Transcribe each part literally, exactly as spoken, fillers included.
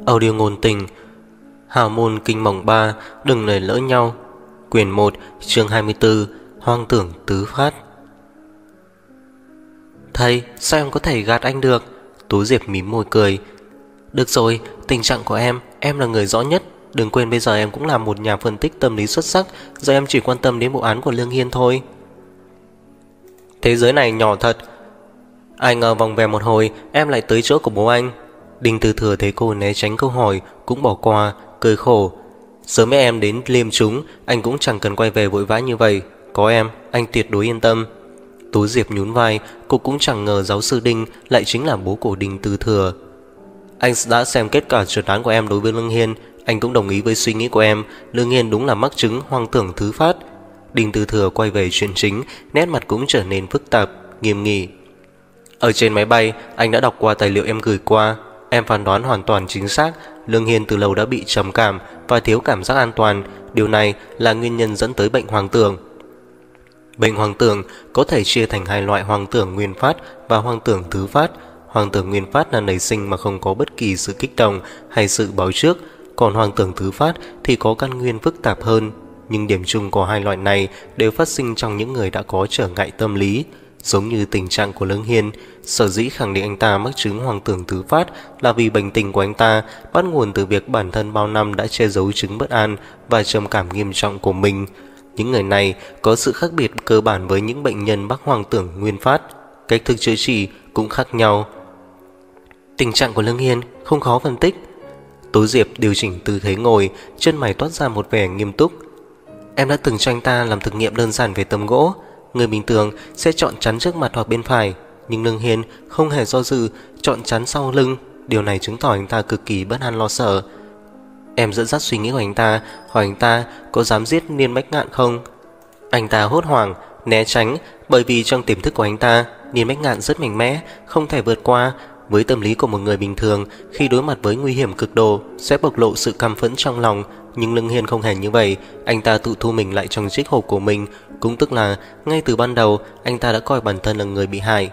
Audio ngôn tình. Hào môn kinh mộng ba, đừng lời lỡ nhau. Quyển một, chương hai mươi tư, hoang tưởng tứ phát. Thầy, sao em có thể gạt anh được? Tú Diệp mím môi cười. Được rồi, tình trạng của em, em là người rõ nhất. Đừng quên bây giờ em cũng là một nhà phân tích tâm lý xuất sắc. Giờ em chỉ quan tâm đến vụ án của Lương Hiên thôi. Thế giới này nhỏ thật. Ai ngờ vòng về một hồi, em lại tới chỗ của bố anh. Đinh Tư Thừa thấy cô né tránh câu hỏi cũng bỏ qua, cười khổ. Sớm mấy em đến liêm chúng, anh cũng chẳng cần quay về vội vã như vậy. Có em, anh tuyệt đối yên tâm. Tú Diệp nhún vai, cô cũng chẳng ngờ giáo sư Đinh lại chính là bố của Đinh Tư Thừa. Anh đã xem kết quả chuẩn đoán của em đối với Lương Hiên. Anh cũng đồng ý với suy nghĩ của em. Lương Hiên đúng là mắc chứng hoang tưởng thứ phát. Đinh Tư Thừa quay về chuyện chính, nét mặt cũng trở nên phức tạp, nghiêm nghị. Ở trên máy bay, anh đã đọc qua tài liệu em gửi qua. Em phán đoán hoàn toàn chính xác. Lương Hiên từ lâu đã bị trầm cảm và thiếu cảm giác an toàn. Điều này là nguyên nhân dẫn tới bệnh hoang tưởng. Bệnh hoang tưởng có thể chia thành hai loại: hoang tưởng nguyên phát và hoang tưởng thứ phát. Hoang tưởng nguyên phát là nảy sinh mà không có bất kỳ sự kích động hay sự báo trước. Còn hoang tưởng thứ phát thì có căn nguyên phức tạp hơn. Nhưng điểm chung của hai loại này đều phát sinh trong những người đã có trở ngại tâm lý. Giống như tình trạng của Lương Hiên, sở dĩ khẳng định anh ta mắc chứng hoang tưởng thứ phát là vì bệnh tình của anh ta bắt nguồn từ việc bản thân bao năm đã che giấu chứng bất an và trầm cảm nghiêm trọng của mình. Những người này có sự khác biệt cơ bản với những bệnh nhân mắc hoang tưởng nguyên phát. Cách thức chữa trị cũng khác nhau. Tình trạng của Lương Hiên không khó phân tích. Tú Diệp điều chỉnh tư thế ngồi, chân mày toát ra một vẻ nghiêm túc. Em đã từng cho anh ta làm thực nghiệm đơn giản về tấm gỗ. Người bình thường sẽ chọn chắn trước mặt hoặc bên phải, nhưng Lương Hiên không hề do dự, chọn chắn sau lưng. Điều này chứng tỏ anh ta cực kỳ bất an lo sợ. Em dẫn dắt suy nghĩ của anh ta, hỏi anh ta có dám giết Niên Bách Ngạn không. Anh ta hốt hoảng, né tránh, bởi vì trong tiềm thức của anh ta, Niên Bách Ngạn rất mạnh mẽ, không thể vượt qua. Với tâm lý của một người bình thường, khi đối mặt với nguy hiểm cực độ sẽ bộc lộ sự căm phẫn trong lòng. Nhưng Lương Hiên không hề như vậy. Anh ta tự thu mình lại trong chiếc hộp của mình. Cũng tức là ngay từ ban đầu anh ta đã coi bản thân là người bị hại.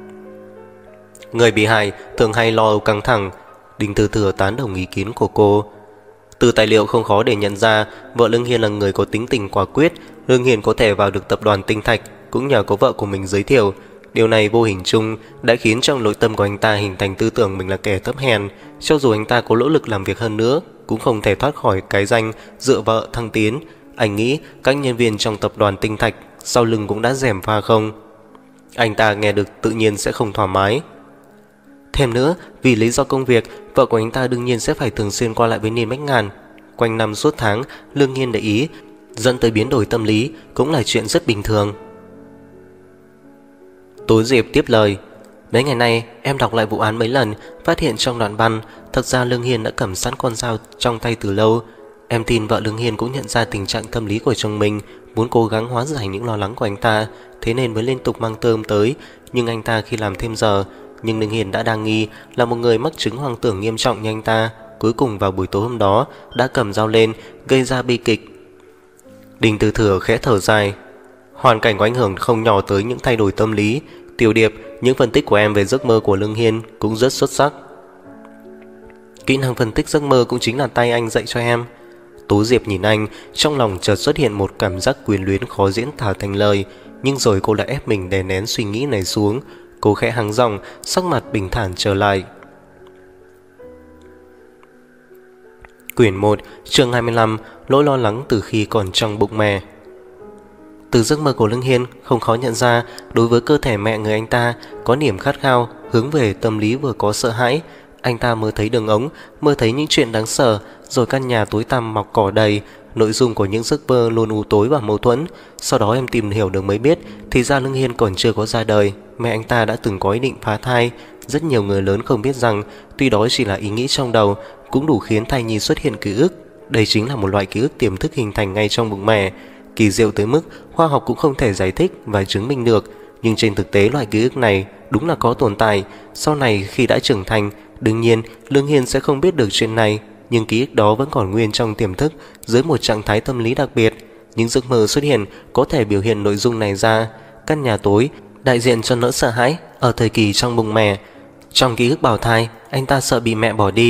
Người bị hại thường hay lo âu căng thẳng. Đinh Tư Thừa tán đồng ý kiến của cô. Từ tài liệu không khó để nhận ra vợ Lương Hiên là người có tính tình quả quyết. Lương Hiên có thể vào được tập đoàn Tinh Thạch cũng nhờ có vợ của mình giới thiệu. Điều này vô hình chung đã khiến trong nội tâm của anh ta hình thành tư tưởng mình là kẻ thấp hèn. Cho dù anh ta có nỗ lực làm việc hơn nữa cũng không thể thoát khỏi cái danh dựa vợ thăng tiến. Anh nghĩ các nhân viên trong tập đoàn Tinh Thạch sau lưng cũng đã gièm pha không. Anh ta nghe được tự nhiên sẽ không thoải mái. Thêm nữa, vì lý do công việc, vợ của anh ta đương nhiên sẽ phải thường xuyên qua lại với Niên Bách Ngạn. Quanh năm suốt tháng, Lương Hiên để ý, dẫn tới biến đổi tâm lý cũng là chuyện rất bình thường. Tú Diệp tiếp lời. Mấy ngày nay em đọc lại vụ án mấy lần, phát hiện trong đoạn văn thật ra Lương Hiên đã cầm sẵn con dao trong tay từ lâu. Em tin vợ Lương Hiên cũng nhận ra tình trạng tâm lý của chồng mình, muốn cố gắng hóa giải những lo lắng của anh ta, thế nên mới liên tục mang tôm tới. Nhưng anh ta khi làm thêm giờ, nhưng Lương Hiên đã đang nghi là một người mắc chứng hoang tưởng nghiêm trọng như anh ta. Cuối cùng vào buổi tối hôm đó đã cầm dao lên, gây ra bi kịch. Đinh Tư Thừa khẽ thở dài. Hoàn cảnh có ảnh hưởng không nhỏ tới những thay đổi tâm lý. Tiểu Điệp, những phân tích của em về giấc mơ của Lương Hiên cũng rất xuất sắc. Kỹ năng phân tích giấc mơ cũng chính là tay anh dạy cho em. Tú Diệp nhìn anh, trong lòng chợt xuất hiện một cảm giác quyến luyến khó diễn tả thành lời. Nhưng rồi cô đã ép mình đè nén suy nghĩ này xuống. Cô khẽ hắng giọng, sắc mặt bình thản trở lại. Quyển một, chương hai mươi lăm, nỗi lo lắng từ khi còn trong bụng mẹ. Từ giấc mơ của Lương Hiên không khó nhận ra, đối với cơ thể mẹ người anh ta có niềm khát khao, hướng về tâm lý vừa có sợ hãi. Anh ta mơ thấy đường ống, mơ thấy những chuyện đáng sợ, rồi căn nhà tối tăm mọc cỏ đầy. Nội dung của những giấc mơ luôn u tối và mâu thuẫn. Sau đó em tìm hiểu được mới biết, thì ra Lương Hiên còn chưa có ra đời, mẹ anh ta đã từng có ý định phá thai. Rất nhiều người lớn không biết rằng, tuy đó chỉ là ý nghĩ trong đầu, cũng đủ khiến thai nhi xuất hiện ký ức. Đây chính là một loại ký ức tiềm thức hình thành ngay trong bụng mẹ. Kỳ diệu tới mức khoa học cũng không thể giải thích và chứng minh được. Nhưng trên thực tế loại ký ức này đúng là có tồn tại. Sau này khi đã trưởng thành, đương nhiên Lương Hiên sẽ không biết được chuyện này, nhưng ký ức đó vẫn còn nguyên trong tiềm thức dưới một trạng thái tâm lý đặc biệt. Những giấc mơ xuất hiện có thể biểu hiện nội dung này ra. Căn nhà tối đại diện cho nỗi sợ hãi ở thời kỳ trong bụng mẹ. Trong ký ức bào thai, anh ta sợ bị mẹ bỏ đi,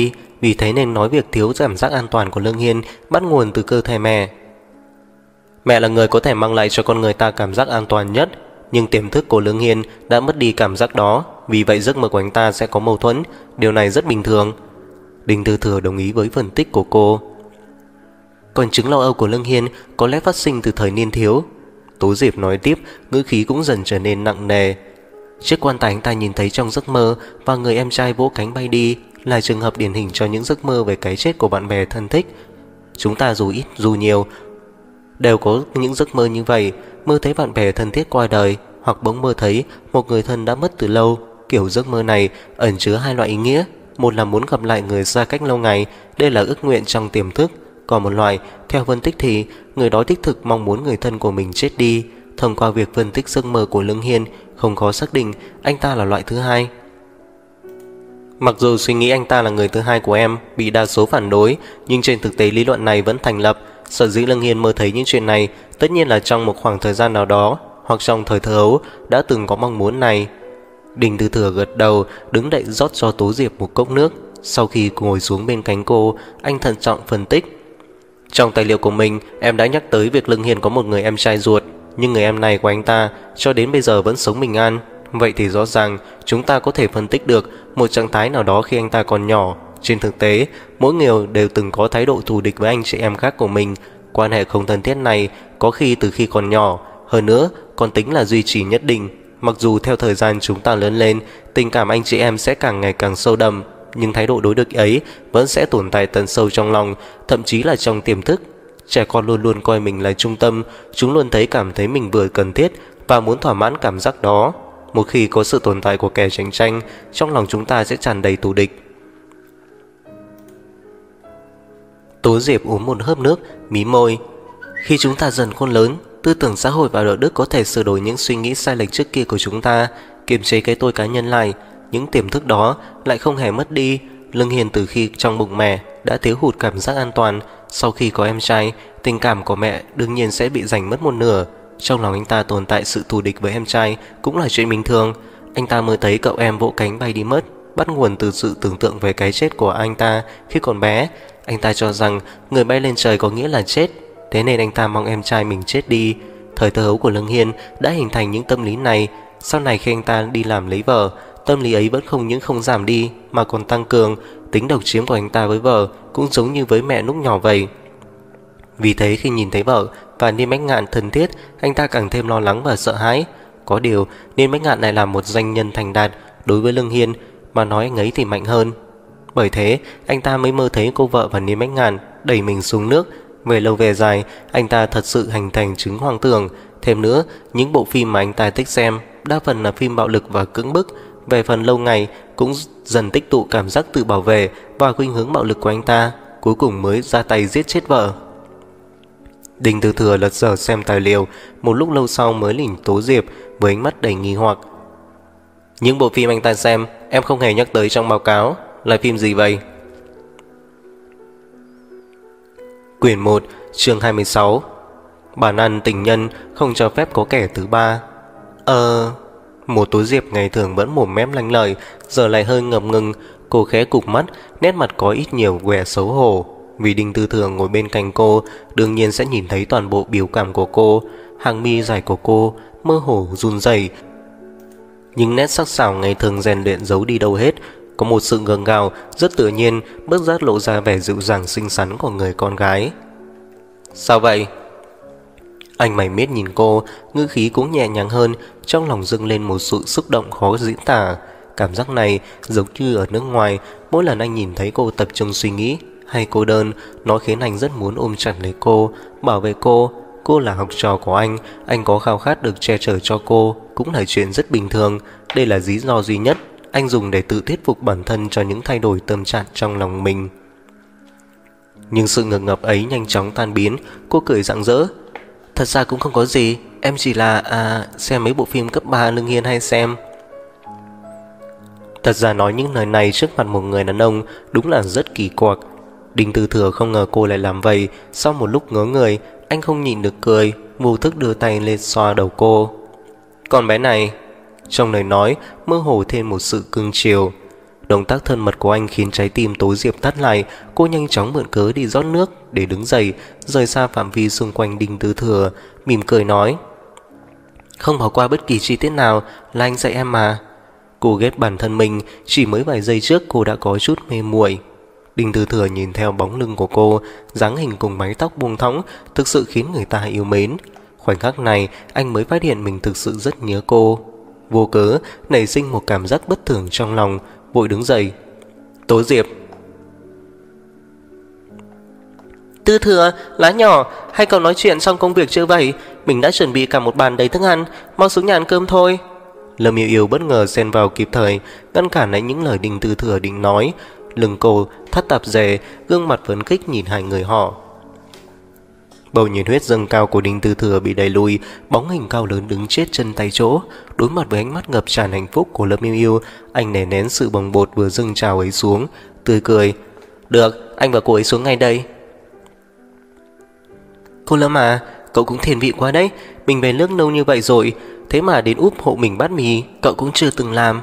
vì thế nên nói việc thiếu cảm giác an toàn của Lương Hiên bắt nguồn từ cơ thể mẹ. Mẹ là người có thể mang lại cho con người ta cảm giác an toàn nhất, nhưng tiềm thức của Lương Hiên đã mất đi cảm giác đó, vì vậy giấc mơ của anh ta sẽ có mâu thuẫn. Điều này rất bình thường. Đinh Tư Thừa đồng ý với phân tích của cô. Còn chứng lo âu của Lương Hiên có lẽ phát sinh từ thời niên thiếu. Tố Diệp nói tiếp, ngữ khí cũng dần trở nên nặng nề. Chiếc quan tài anh ta nhìn thấy trong giấc mơ và người em trai vỗ cánh bay đi là trường hợp điển hình cho những giấc mơ về cái chết của bạn bè thân thích. Chúng ta dù ít dù nhiều đều có những giấc mơ như vậy, mơ thấy bạn bè thân thiết qua đời, hoặc bỗng mơ thấy một người thân đã mất từ lâu. Kiểu giấc mơ này ẩn chứa hai loại ý nghĩa. Một là muốn gặp lại người xa cách lâu ngày, đây là ước nguyện trong tiềm thức. Còn một loại, theo phân tích thì người đó đích thực mong muốn người thân của mình chết đi. Thông qua việc phân tích giấc mơ của Lương Hiên, không khó xác định anh ta là loại thứ hai. Mặc dù suy nghĩ anh ta là người thứ hai của em bị đa số phản đối, nhưng trên thực tế lý luận này vẫn thành lập. Sở dĩ Lương Hiên mơ thấy những chuyện này tất nhiên là trong một khoảng thời gian nào đó, hoặc trong thời thơ ấu đã từng có mong muốn này. Đinh Tư Thừa gật đầu, đứng dậy rót cho Tố Diệp một cốc nước. Sau khi ngồi xuống bên cạnh cô, anh thận trọng phân tích. Trong tài liệu của mình, em đã nhắc tới việc Lương Hiên có một người em trai ruột, nhưng người em này của anh ta cho đến bây giờ vẫn sống bình an. Vậy thì rõ ràng chúng ta có thể phân tích được một trạng thái nào đó khi anh ta còn nhỏ. Trên thực tế, mỗi người đều từng có thái độ thù địch với anh chị em khác của mình. Quan hệ không thân thiết này có khi từ khi còn nhỏ, hơn nữa còn tính là duy trì nhất định. Mặc dù theo thời gian chúng ta lớn lên, tình cảm anh chị em sẽ càng ngày càng sâu đậm, nhưng thái độ đối địch ấy vẫn sẽ tồn tại tận sâu trong lòng, thậm chí là trong tiềm thức. Trẻ con luôn luôn coi mình là trung tâm, chúng luôn thấy cảm thấy mình vừa cần thiết và muốn thỏa mãn cảm giác đó. Một khi có sự tồn tại của kẻ tranh tranh, trong lòng chúng ta sẽ tràn đầy thù địch. Tố Diệp uống một hớp nước, mí môi. Khi chúng ta dần khôn lớn, tư tưởng xã hội và đạo đức có thể sửa đổi những suy nghĩ sai lệch trước kia của chúng ta, kiềm chế cái tôi cá nhân lại. Những tiềm thức đó lại không hề mất đi. Lương Hiền từ khi trong bụng mẹ đã thiếu hụt cảm giác an toàn. Sau khi có em trai, tình cảm của mẹ đương nhiên sẽ bị giành mất một nửa. Trong lòng anh ta tồn tại sự thù địch với em trai cũng là chuyện bình thường. Anh ta mới thấy cậu em vỗ cánh bay đi mất, bắt nguồn từ sự tưởng tượng về cái chết của anh ta khi còn bé. Anh ta cho rằng người bay lên trời có nghĩa là chết, thế nên anh ta mong em trai mình chết đi. Thời thơ ấu của Lương Hiên đã hình thành những tâm lý này. Sau này khi anh ta đi làm lấy vợ, tâm lý ấy vẫn không những không giảm đi mà còn tăng cường. Tính độc chiếm của anh ta với vợ cũng giống như với mẹ lúc nhỏ vậy. Vì thế khi nhìn thấy vợ và Niên Bách Ngạn thân thiết, anh ta càng thêm lo lắng và sợ hãi. Có điều Niên Bách Ngạn lại là một doanh nhân thành đạt, đối với Lương Hiên mà nói anh ấy thì mạnh hơn. Bởi thế anh ta mới mơ thấy cô vợ và Niên Bách Ngạn đẩy mình xuống nước. Về lâu về dài, anh ta thật sự hình thành chứng hoang tưởng. Thêm nữa, những bộ phim mà anh ta thích xem đa phần là phim bạo lực và cưỡng bức. Về phần lâu ngày cũng dần tích tụ cảm giác tự bảo vệ và khuynh hướng bạo lực của anh ta, cuối cùng mới ra tay giết chết vợ. Đinh Tư Thừa lật dở xem tài liệu, một lúc lâu sau mới nhìn Tố Diệp với ánh mắt đầy nghi hoặc. Những bộ phim anh ta xem em không hề nhắc tới trong báo cáo, là phim gì vậy? Quyển một, chương hai mươi sáu. Bản ăn tình nhân không cho phép có kẻ thứ ba. Ờ... Một Tố Diệp ngày thường vẫn mồm mép lanh lợi, giờ lại hơi ngập ngừng. Cô khẽ cụp mắt, nét mặt có ít nhiều vẻ xấu hổ. Vì Đinh Tư Thừa ngồi bên cạnh cô, đương nhiên sẽ nhìn thấy toàn bộ biểu cảm của cô. Hàng mi dài của cô mơ hồ run rẩy, nhưng nét sắc sảo ngày thường rèn luyện giấu đi đâu hết. Có một sự gượng gạo rất tự nhiên, bất giác lộ ra vẻ dịu dàng xinh xắn của người con gái. Sao vậy? Anh mày miết nhìn cô, ngữ khí cũng nhẹ nhàng hơn, trong lòng dâng lên một sự xúc động khó diễn tả. Cảm giác này giống như ở nước ngoài, mỗi lần anh nhìn thấy cô tập trung suy nghĩ hay cô đơn, nó khiến anh rất muốn ôm chặt lấy cô, bảo vệ cô. Cô là học trò của anh, anh có khao khát được che chở cho cô, cũng là chuyện rất bình thường. Đây là lý do duy nhất anh dùng để tự thuyết phục bản thân cho những thay đổi tâm trạng trong lòng mình. Nhưng sự ngượng ngập ấy nhanh chóng tan biến. Cô cười rạng rỡ. Thật ra cũng không có gì, em chỉ là à, xem mấy bộ phim cấp ba Lương Hiên hay xem. Thật ra nói những lời này trước mặt một người đàn ông đúng là rất kỳ quặc. Đinh Tư Thừa không ngờ cô lại làm vậy. Sau một lúc ngớ người, anh không nhịn được cười, vô thức đưa tay lên xoa đầu cô. Con bé này. Trong lời nói mơ hồ thêm một sự cưng chiều. Động tác thân mật của anh khiến trái tim Tố Diệp thắt lại. Cô nhanh chóng mượn cớ đi rót nước để đứng dậy, rời xa phạm vi xung quanh Đinh Tư Thừa, mỉm cười nói: Không bỏ qua bất kỳ chi tiết nào, là anh dạy em mà. Cô ghét bản thân mình, chỉ mới vài giây trước cô đã có chút mê muội. Đinh Tư Thừa nhìn theo bóng lưng của cô, dáng hình cùng mái tóc buông thõng thực sự khiến người ta yêu mến. Khoảnh khắc này anh mới phát hiện mình thực sự rất nhớ cô. Vô cớ nảy sinh một cảm giác bất thường trong lòng, vội đứng dậy. Tố Diệp. Tư Thừa, lá nhỏ, hay cậu nói chuyện xong công việc chưa vậy? Mình đã chuẩn bị cả một bàn đầy thức ăn, mau xuống nhà ăn cơm thôi. Lâm Yêu Yêu bất ngờ xen vào kịp thời, ngăn cản lại những lời Đinh Tư Thừa định nói. Lưng cô thắt tạp dề, gương mặt phấn khích nhìn hai người họ. Bầu nhiệt huyết dâng cao của Đinh Tư Thừa bị đẩy lùi, bóng hình cao lớn đứng chết chân tay chỗ. Đối mặt với ánh mắt ngập tràn hạnh phúc của Lâm Yêu Yêu, anh nén nén sự bồng bột vừa dâng trào ấy xuống, tươi cười. Được, anh và cô ấy xuống ngay đây. Cô Lâm à, cậu cũng thiền vị quá đấy. Mình về nước lâu như vậy rồi, thế mà đến úp hộ mình bát mì cậu cũng chưa từng làm.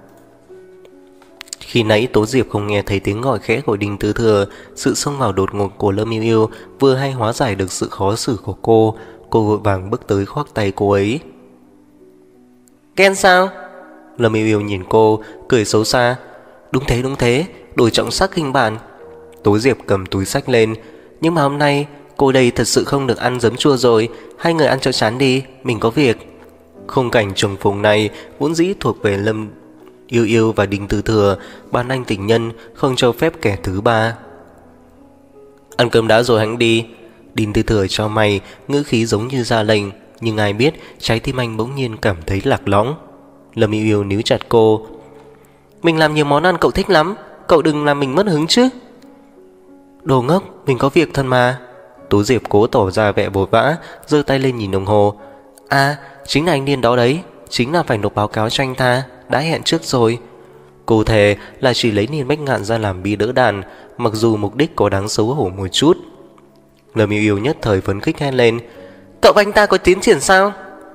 Khi nãy Tố Diệp không nghe thấy tiếng gọi khẽ của Đinh Tư Thừa, sự xông vào đột ngột của Lâm Yêu Yêu vừa hay hóa giải được sự khó xử của cô. Cô vội vàng bước tới khoác tay cô ấy. Ghen sao? Lâm Yêu Yêu nhìn cô, cười xấu xa. Đúng thế đúng thế, đổi trọng sắc khinh bản. Tố Diệp cầm túi xách lên. Nhưng mà hôm nay cô đây thật sự không được ăn giấm chua rồi, hai người ăn cho chán đi, mình có việc. Khung cảnh trùng phùng này vốn dĩ thuộc về Lâm Yêu Yêu và Đinh Tư Thừa, ban anh tình nhân không cho phép kẻ thứ ba. Ăn cơm đã rồi hãng đi. Đinh Tư Thừa cho mày, ngữ khí giống như ra lệnh, nhưng ai biết trái tim anh bỗng nhiên cảm thấy lạc lõng. Lâm Yêu Yêu níu chặt cô. Mình làm nhiều món ăn cậu thích lắm, cậu đừng làm mình mất hứng chứ. Đồ ngốc, mình có việc thân mà. Tố Diệp cố tỏ ra vẻ vội vã, giơ tay lên nhìn đồng hồ. À, chính là anh điên đó đấy, chính là phải nộp báo cáo cho anh ta, đã hẹn trước rồi. Cô thề là chỉ lấy Niên Bách Ngạn ra làm bi đỡ đàn, mặc dù mục đích có đáng xấu hổ một chút. Lâm Yêu Yêu nhất thời phấn khích hét lên. Cậu và anh ta có tiến triển sao?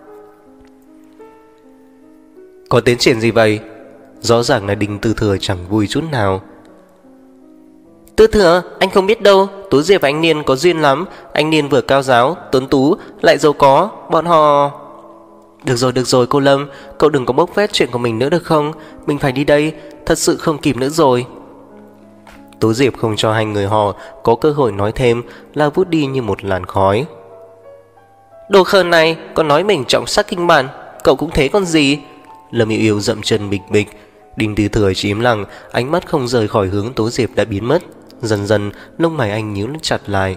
Có tiến triển gì vậy? Rõ ràng là Đinh Tư Thừa chẳng vui chút nào. Tư Thừa, anh không biết đâu, Tố Diệp và anh Niên có duyên lắm. Anh Niên vừa cao giáo, tuấn tú, lại giàu có, bọn họ... Được rồi, được rồi cô Lâm, cậu đừng có bốc phét chuyện của mình nữa được không? Mình phải đi đây, thật sự không kịp nữa rồi. Tố Diệp không cho hai người họ có cơ hội nói thêm, là vút đi như một làn khói. Đồ khờ này, còn nói mình trọng sắc kinh bản, cậu cũng thế còn gì? Lâm Yêu Yêu dậm chân bịch bịch. Đinh Tư Thừa chỉ im lặng, ánh mắt không rời khỏi hướng Tố Diệp đã biến mất. Dần dần lông mày anh nhíu chặt lại.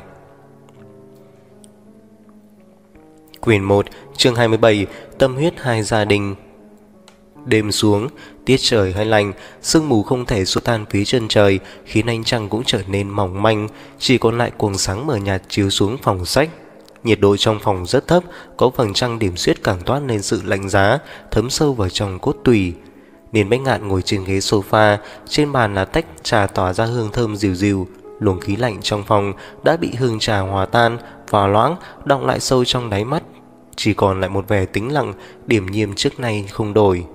Quyển một, chương hai mươi bảy, Tâm huyết hai gia đình. Đêm xuống, tiết trời hơi lạnh, sương mù không thể xua tan phía chân trời, khiến ánh trăng cũng trở nên mỏng manh, chỉ còn lại quầng sáng mờ nhạt chiếu xuống phòng sách. Nhiệt độ trong phòng rất thấp, có vầng trăng điểm xuyết càng toát lên sự lạnh giá, thấm sâu vào trong cốt tủy. Niên Bách Ngạn ngồi trên ghế sofa, trên bàn là tách trà tỏa ra hương thơm dịu dịu. Luồng khí lạnh trong phòng đã bị hương trà hòa tan, và loãng, đọng lại sâu trong đáy mắt. Chỉ còn lại một vẻ tĩnh lặng, điềm nhiên trước nay không đổi.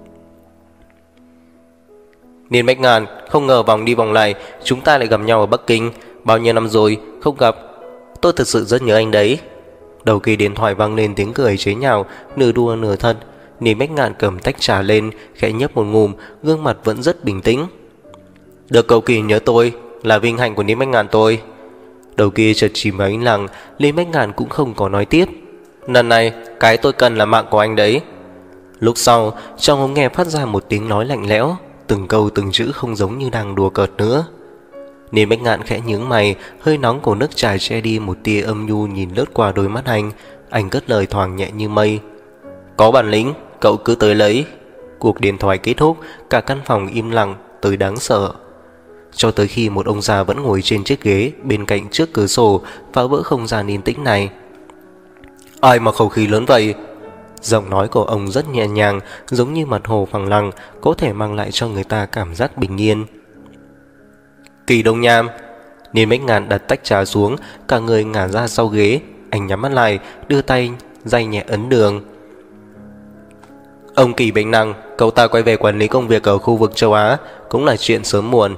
Niên Bách Ngạn, không ngờ vòng đi vòng lại, chúng ta lại gặp nhau ở Bắc Kinh. Bao nhiêu năm rồi, không gặp. Tôi thật sự rất nhớ anh đấy. Đầu kia điện thoại vang lên tiếng cười chế nhạo, nửa đùa nửa thật. Niên Bách Ngạn cầm tách trà lên, khẽ nhấp một ngụm, gương mặt vẫn rất bình tĩnh. Được cậu Kỳ nhớ tôi, là vinh hạnh của Niên Bách Ngạn tôi. Đầu kia chợt chìm vào ánh lặng, Niên Bách Ngạn cũng không có nói tiếp. Lần này, cái tôi cần là mạng của anh đấy. Lúc sau, trong ống nghe phát ra một tiếng nói lạnh lẽo, từng câu từng chữ không giống như đang đùa cợt nữa. Niên Bách Ngạn khẽ nhướng mày, hơi nóng của nước trà che đi một tia âm nhu nhìn lướt qua đôi mắt anh. Anh cất lời thoảng nhẹ như mây. Có bản lĩnh, cậu cứ tới lấy. Cuộc điện thoại kết thúc, cả căn phòng im lặng tới đáng sợ. Cho tới khi một ông già vẫn ngồi trên chiếc ghế bên cạnh trước cửa sổ, phá vỡ không gian yên tĩnh này. Ai mà khẩu khí lớn vậy? Giọng nói của ông rất nhẹ nhàng, giống như mặt hồ phẳng lặng, có thể mang lại cho người ta cảm giác bình yên. Kỳ Đông Nham. Niên Bách Ngạn đặt tách trà xuống, cả người ngả ra sau ghế. Anh nhắm mắt lại, đưa tay day nhẹ ấn đường. Ông Kỳ bệnh nặng, cậu ta quay về quản lý công việc ở khu vực châu Á cũng là chuyện sớm muộn.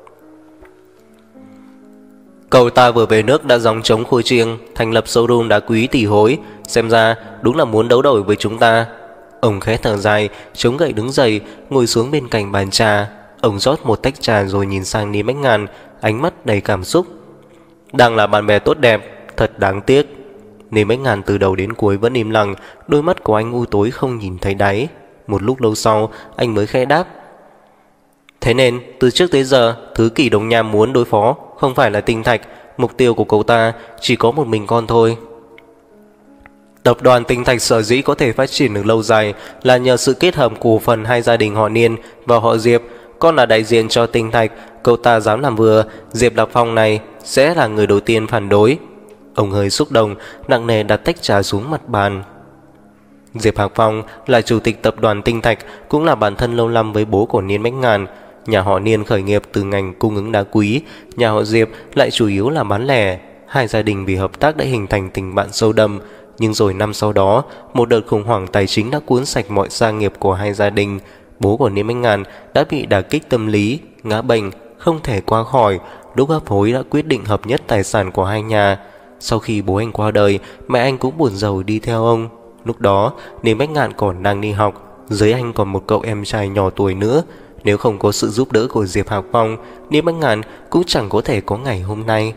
Cậu ta vừa về nước đã gióng trống khua chiêng, thành lập showroom đá quý tỷ hối, xem ra đúng là muốn đấu đổi với chúng ta. Ông khẽ thở dài, chống gậy đứng dậy, ngồi xuống bên cạnh bàn trà. Ông rót một tách trà rồi nhìn sang Ni Bách Ngàn, ánh mắt đầy cảm xúc. Đang là bạn bè tốt đẹp, thật đáng tiếc. Ni Bách Ngàn từ đầu đến cuối vẫn im lặng, đôi mắt của anh u tối không nhìn thấy đáy. Một lúc lâu sau, anh mới khẽ đáp. Thế nên, từ trước tới giờ, thứ Kỳ Đồng Nham muốn đối phó không phải là tinh thạch, mục tiêu của cậu ta chỉ có một mình con thôi. Tập đoàn Tinh Thạch sở dĩ có thể phát triển được lâu dài là nhờ sự kết hợp của phần hai gia đình họ Niên và họ Diệp. Con là đại diện cho Tinh Thạch, cậu ta dám làm vừa, Diệp Lạc Phong này sẽ là người đầu tiên phản đối. Ông hơi xúc động, nặng nề đặt tách trà xuống mặt bàn. Diệp Hạc Phong là chủ tịch tập đoàn Tinh Thạch, cũng là bạn thân lâu năm với bố của Niên Bách Ngàn. Nhà họ Niên khởi nghiệp từ ngành cung ứng đá quý, nhà họ Diệp lại chủ yếu là bán lẻ. Hai gia đình vì hợp tác đã hình thành tình bạn sâu đậm. Nhưng rồi năm sau đó, một đợt khủng hoảng tài chính đã cuốn sạch mọi gia nghiệp của hai gia đình. Bố của Niên Bách Ngàn đã bị đả kích tâm lý, ngã bệnh, không thể qua khỏi. Lúc hấp hối đã quyết định hợp nhất tài sản của hai nhà. Sau khi bố anh qua đời, mẹ anh cũng buồn rầu đi theo ông. Lúc đó, Niên Bách Ngạn còn đang đi học, dưới anh còn một cậu em trai nhỏ tuổi nữa. Nếu không có sự giúp đỡ của Diệp Hạc Phong, Niên Bách Ngạn cũng chẳng có thể có ngày hôm nay.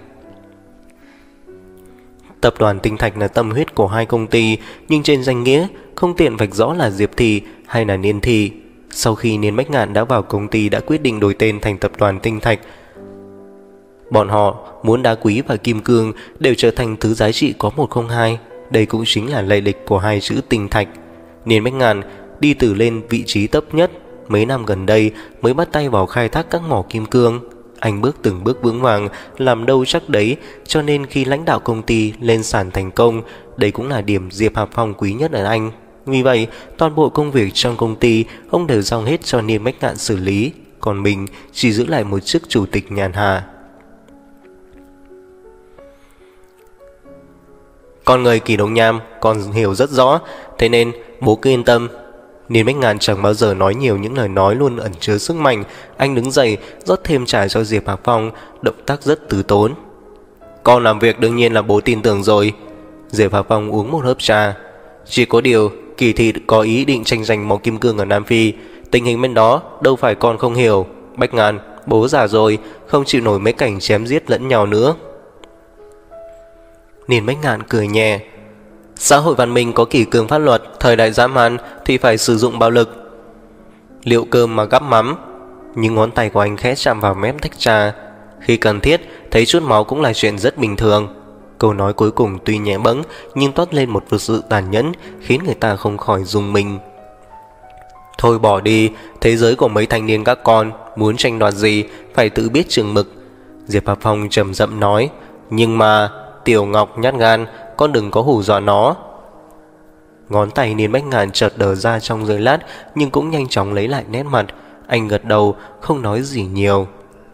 Tập đoàn Tinh Thạch là tâm huyết của hai công ty, nhưng trên danh nghĩa không tiện vạch rõ là Diệp Thị hay là Niên Thị. Sau khi Niên Bách Ngạn đã vào công ty đã quyết định đổi tên thành Tập đoàn Tinh Thạch. Bọn họ muốn đá quý và kim cương đều trở thành thứ giá trị có một không hai. Đây cũng chính là lây lịch của hai chữ Tinh Thạch. Niên Bách Ngạn đi từ lên vị trí thấp nhất, mấy năm gần đây mới bắt tay vào khai thác các mỏ kim cương. Anh bước từng bước vững vàng, làm đâu chắc đấy, cho nên khi lãnh đạo công ty lên sàn thành công, đây cũng là điểm Diệp Hạc Phong quý nhất ở anh. Vì vậy, toàn bộ công việc trong công ty ông đều giao hết cho Niên Bách Ngạn xử lý, còn mình chỉ giữ lại một chức chủ tịch nhàn hạ. Con người Kỳ Đồng Nham còn hiểu rất rõ, thế nên bố cứ yên tâm. Niên Bách Ngạn chẳng bao giờ nói nhiều, những lời nói luôn ẩn chứa sức mạnh. Anh đứng dậy rót thêm trà cho Diệp Hạc Phong, động tác rất từ tốn. Con làm việc đương nhiên là bố tin tưởng rồi. Diệp Hạc Phong uống một hớp trà. Chỉ có điều Kỳ Thị có ý định tranh giành mỏ kim cương ở Nam Phi, tình hình bên đó đâu phải con không hiểu. Bách Ngạn, bố già rồi, không chịu nổi mấy cảnh chém giết lẫn nhau nữa. Niên Bách Ngạn cười nhẹ. Xã hội văn minh có kỷ cương pháp luật, thời đại dã man thì phải sử dụng bạo lực. Liệu cơm mà gắp mắm. Nhưng ngón tay của anh khẽ chạm vào mép tách trà. Khi cần thiết, thấy chút máu cũng là chuyện rất bình thường. Câu nói cuối cùng tuy nhẹ bẫng nhưng toát lên một sự tàn nhẫn, khiến người ta không khỏi rùng mình. Thôi bỏ đi, thế giới của mấy thanh niên các con, muốn tranh đoạt gì phải tự biết chừng mực. Diệp Hạc Phong trầm giọng nói. Nhưng mà Tiểu Ngọc nhát gan, con đừng có hù dọa nó. Ngón tay Niên Bách Ngạn chợt đờ ra trong giây lát, nhưng cũng nhanh chóng lấy lại nét mặt. Anh gật đầu, không nói gì nhiều.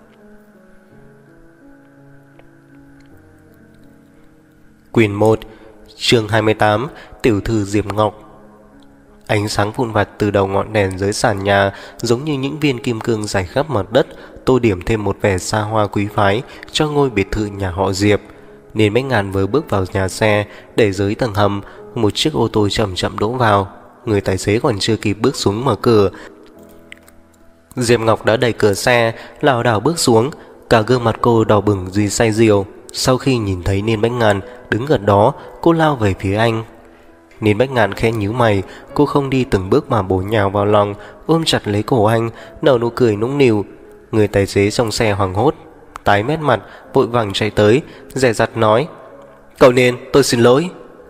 Quyển một, chương hai mươi tám, Tiểu thư Diệp Ngọc. Ánh sáng vụn vặt từ đầu ngọn đèn dưới sàn nhà giống như những viên kim cương rải khắp mặt đất, tô điểm thêm một vẻ xa hoa quý phái cho ngôi biệt thự nhà họ Diệp. Niên Bách Ngạn vừa bước vào nhà xe, để dưới tầng hầm, một chiếc ô tô chậm chậm đỗ vào. Người tài xế còn chưa kịp bước xuống mở cửa, Diệp Ngọc đã đẩy cửa xe, lảo đảo bước xuống, cả gương mặt cô đỏ bừng vì say rượu. Sau khi nhìn thấy Niên Bách Ngạn đứng gần đó, cô lao về phía anh. Niên Bách Ngạn khẽ nhíu mày, cô không đi từng bước mà bổ nhào vào lòng, ôm chặt lấy cổ anh, nở nụ cười nũng nịu. Người tài xế trong xe hoảng hốt, tái mét mặt, vội vàng chạy tới, dè dặt nói: Cậu Niên, tôi xin lỗi.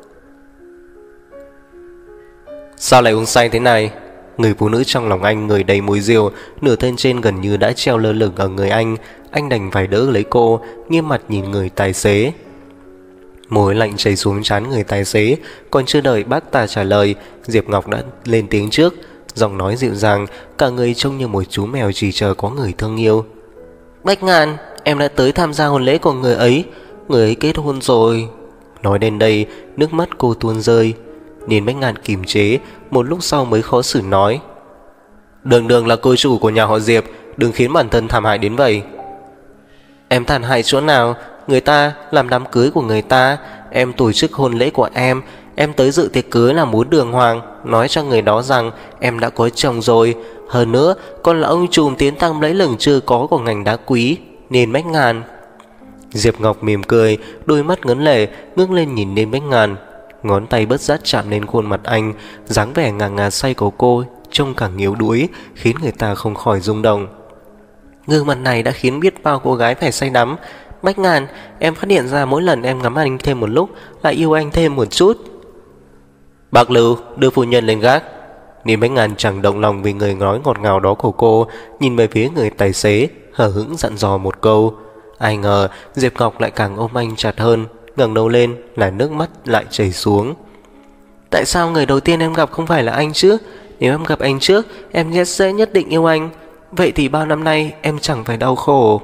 Sao lại uống say thế này? Người phụ nữ trong lòng anh người đầy mùi rượu, nửa thân trên gần như đã treo lơ lửng ở người anh. Anh đành phải đỡ lấy cô, nghiêm mặt nhìn người tài xế. Mồ lạnh chảy xuống trán người tài xế. Còn chưa đợi bác ta trả lời, Diệp Ngọc đã lên tiếng trước, giọng nói dịu dàng, cả người trông như một chú mèo chỉ chờ có người thương yêu. Bách Ngạn, em đã tới tham gia hôn lễ của người ấy. Người ấy kết hôn rồi. Nói đến đây, nước mắt cô tuôn rơi. Nên Bách Ngạn kìm chế, một lúc sau mới khó xử nói: Đường Đường là cô chủ của nhà họ Diệp, đừng khiến bản thân thảm hại đến vậy. Em thảm hại chỗ nào? Người ta làm đám cưới của người ta, em tổ chức hôn lễ của em, em tới dự tiệc cưới là muốn đường hoàng, nói cho người đó rằng em đã có chồng rồi. Hơn nữa, còn là ông trùm tiếng tăm lẫy lừng chưa có của ngành đá quý, nên Bách Ngạn. Diệp Ngọc mỉm cười, đôi mắt ngấn lệ, ngước lên nhìn đến Bách Ngạn. Ngón tay bất giác chạm lên khuôn mặt anh, dáng vẻ ngà ngà say của cô trông càng yếu đuối, khiến người ta không khỏi rung động. Gương mặt này đã khiến biết bao cô gái phải say đắm. Bách Ngạn, em phát hiện ra mỗi lần em ngắm anh thêm một lúc lại yêu anh thêm một chút. Bác Lưu, đưa phu nhân lên gác. Nên Bách Ngạn chẳng động lòng vì người nói ngọt ngào đó của cô, nhìn về phía người tài xế, hờ hững dặn dò một câu. Ai ngờ Diệp Ngọc lại càng ôm anh chặt hơn, ngẩng đầu lên là nước mắt lại chảy xuống. Tại sao người đầu tiên em gặp không phải là anh chứ? Nếu em gặp anh trước, em sẽ nhất định yêu anh. Vậy thì bao năm nay em chẳng phải đau khổ.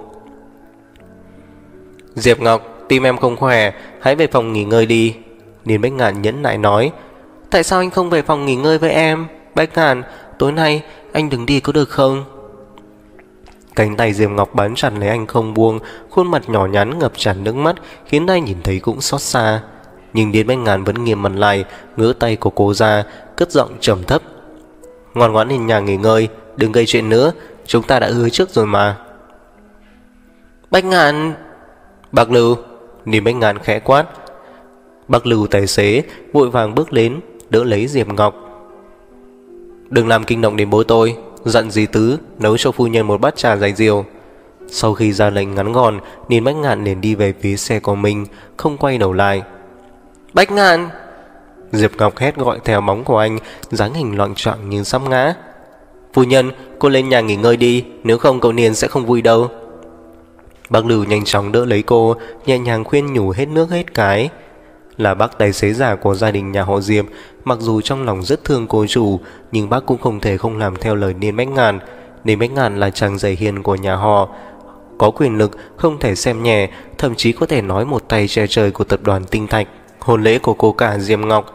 Diệp Ngọc, tim em không khỏe, hãy về phòng nghỉ ngơi đi. Nên Bách Ngạn nhẫn nại nói. Tại sao anh không về phòng nghỉ ngơi với em? Bách Ngạn, tối nay anh đừng đi có được không? Cánh tay Diệp Ngọc bám chặt lấy anh không buông, khuôn mặt nhỏ nhắn ngập tràn nước mắt, khiến ai nhìn thấy cũng xót xa. Nhưng Điền Bách Ngạn vẫn nghiêm mặt lại, ngỡ tay của cô ra, cất giọng trầm thấp. Ngoan ngoãn lên nhà nghỉ ngơi, đừng gây chuyện nữa, chúng ta đã hứa trước rồi mà. Bách Ngạn. Bác Lưu. Điền Bách Ngạn khẽ quát. Bác Lưu tài xế vội vàng bước đến, đỡ lấy Diệp Ngọc. Đừng làm kinh động đến bố tôi, dặn dì Tứ nấu cho phu nhân một bát trà dày diều. Sau khi ra lệnh ngắn gọn, Điền Bách Ngạn liền đi về phía xe của mình, không quay đầu lại. Bách Ngạn. Diệp Ngọc hét gọi theo bóng của anh, dáng hình loạng choạng như sắp ngã. Phu nhân, cô lên nhà nghỉ ngơi đi, nếu không cậu Niên sẽ không vui đâu. Bác Lưu nhanh chóng đỡ lấy cô, nhẹ nhàng khuyên nhủ hết nước hết cái. Là bác tài xế già của gia đình nhà họ Diệp, mặc dù trong lòng rất thương cô chủ, nhưng bác cũng không thể không làm theo lời Điền Bách Ngạn. Điền Bách Ngạn là chàng rể hiền của nhà họ, có quyền lực không thể xem nhẹ, thậm chí có thể nói một tay che trời của tập đoàn Tinh Thạch. Hôn lễ của cô cả Diệp Ngọc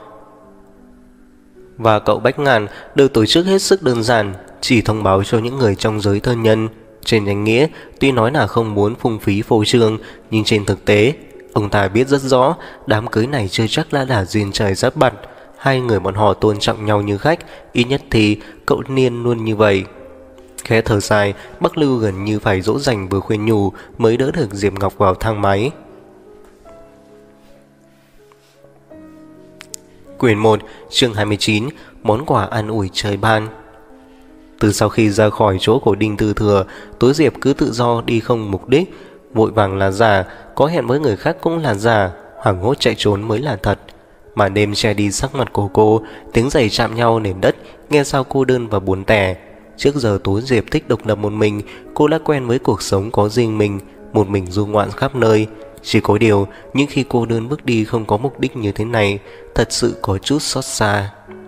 và cậu Bách Ngạn được tổ chức hết sức đơn giản, chỉ thông báo cho những người trong giới thân nhân. Trên danh nghĩa, tuy nói là không muốn phung phí phô trương, nhưng trên thực tế, ông ta biết rất rõ đám cưới này chưa chắc đã là duyên trời giáp bặt. Hai người bọn họ tôn trọng nhau như khách, ít nhất thì cậu Niên luôn như vậy. Khẽ thở dài, Bắc Lưu gần như phải dỗ dành vừa khuyên nhủ mới đỡ được Diệp Ngọc vào thang máy. Quyển một, chương hai mươi chín, món quà an ủi trời ban. Từ sau khi ra khỏi chỗ của Đinh Tư Thừa, tối Diệp cứ tự do đi không mục đích, vội vàng là giả, có hẹn với người khác cũng là giả, hoảng hốt chạy trốn mới là thật. Mà đêm che đi sắc mặt của cô, tiếng giày chạm nhau nền đất, nghe sao cô đơn và buồn tẻ. Trước giờ tối Diệp thích độc lập một mình, cô đã quen với cuộc sống có riêng mình, một mình du ngoạn khắp nơi. Chỉ có điều, những khi cô đơn bước đi không có mục đích như thế này, thật sự có chút xót xa.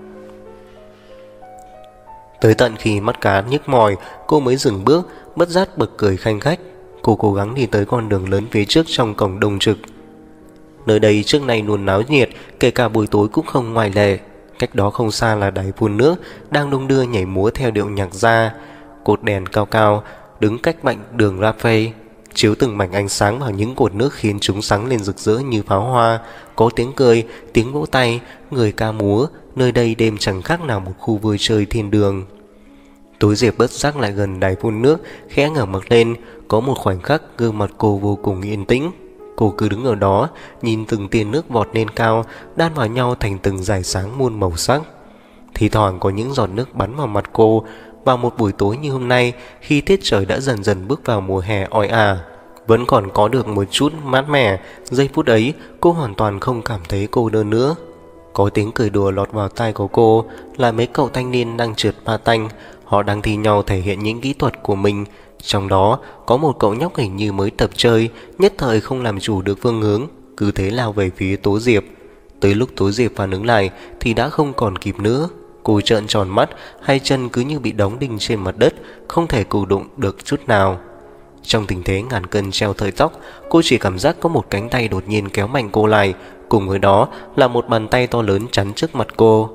Tới tận khi mắt cá nhức mỏi, cô mới dừng bước, bất giác bật cười khanh khách. Cô cố gắng đi tới con đường lớn phía trước trong cổng Đồng Trực. Nơi đây trước nay luôn náo nhiệt, kể cả buổi tối cũng không ngoại lệ. Cách đó không xa là đài phun nước đang đung đưa nhảy múa theo điệu nhạc gia. Cột đèn cao cao đứng cách mạnh đường ra phê, chiếu từng mảnh ánh sáng vào những cột nước khiến chúng sáng lên rực rỡ như pháo hoa. Có tiếng cười, tiếng vỗ tay, người ca múa. Nơi đây đêm chẳng khác nào một khu vui chơi thiên đường. Tối Diệp bất giác lại gần đài phun nước, khẽ ngẩng mặt lên. Có một khoảnh khắc gương mặt cô vô cùng yên tĩnh. Cô cứ đứng ở đó, nhìn từng tia nước vọt lên cao, đan vào nhau thành từng dải sáng muôn màu sắc. Thì thoảng có những giọt nước bắn vào mặt cô. Vào một buổi tối như hôm nay, khi tiết trời đã dần dần bước vào mùa hè oi ả, vẫn còn có được một chút mát mẻ. Giây phút ấy, cô hoàn toàn không cảm thấy cô đơn nữa. Có tiếng cười đùa lọt vào tai của cô, là mấy cậu thanh niên đang trượt pa tanh. Họ đang thi nhau thể hiện những kỹ thuật của mình. Trong đó có một cậu nhóc hình như mới tập chơi, nhất thời không làm chủ được phương hướng, cứ thế lao về phía Tố Diệp. Tới lúc Tố Diệp phản ứng lại thì đã không còn kịp nữa. Cô trợn tròn mắt, hai chân cứ như bị đóng đinh trên mặt đất, không thể cử động được chút nào. Trong tình thế ngàn cân treo sợi tóc, cô chỉ cảm giác có một cánh tay đột nhiên kéo mạnh cô lại, cùng với đó là một bàn tay to lớn chắn trước mặt cô.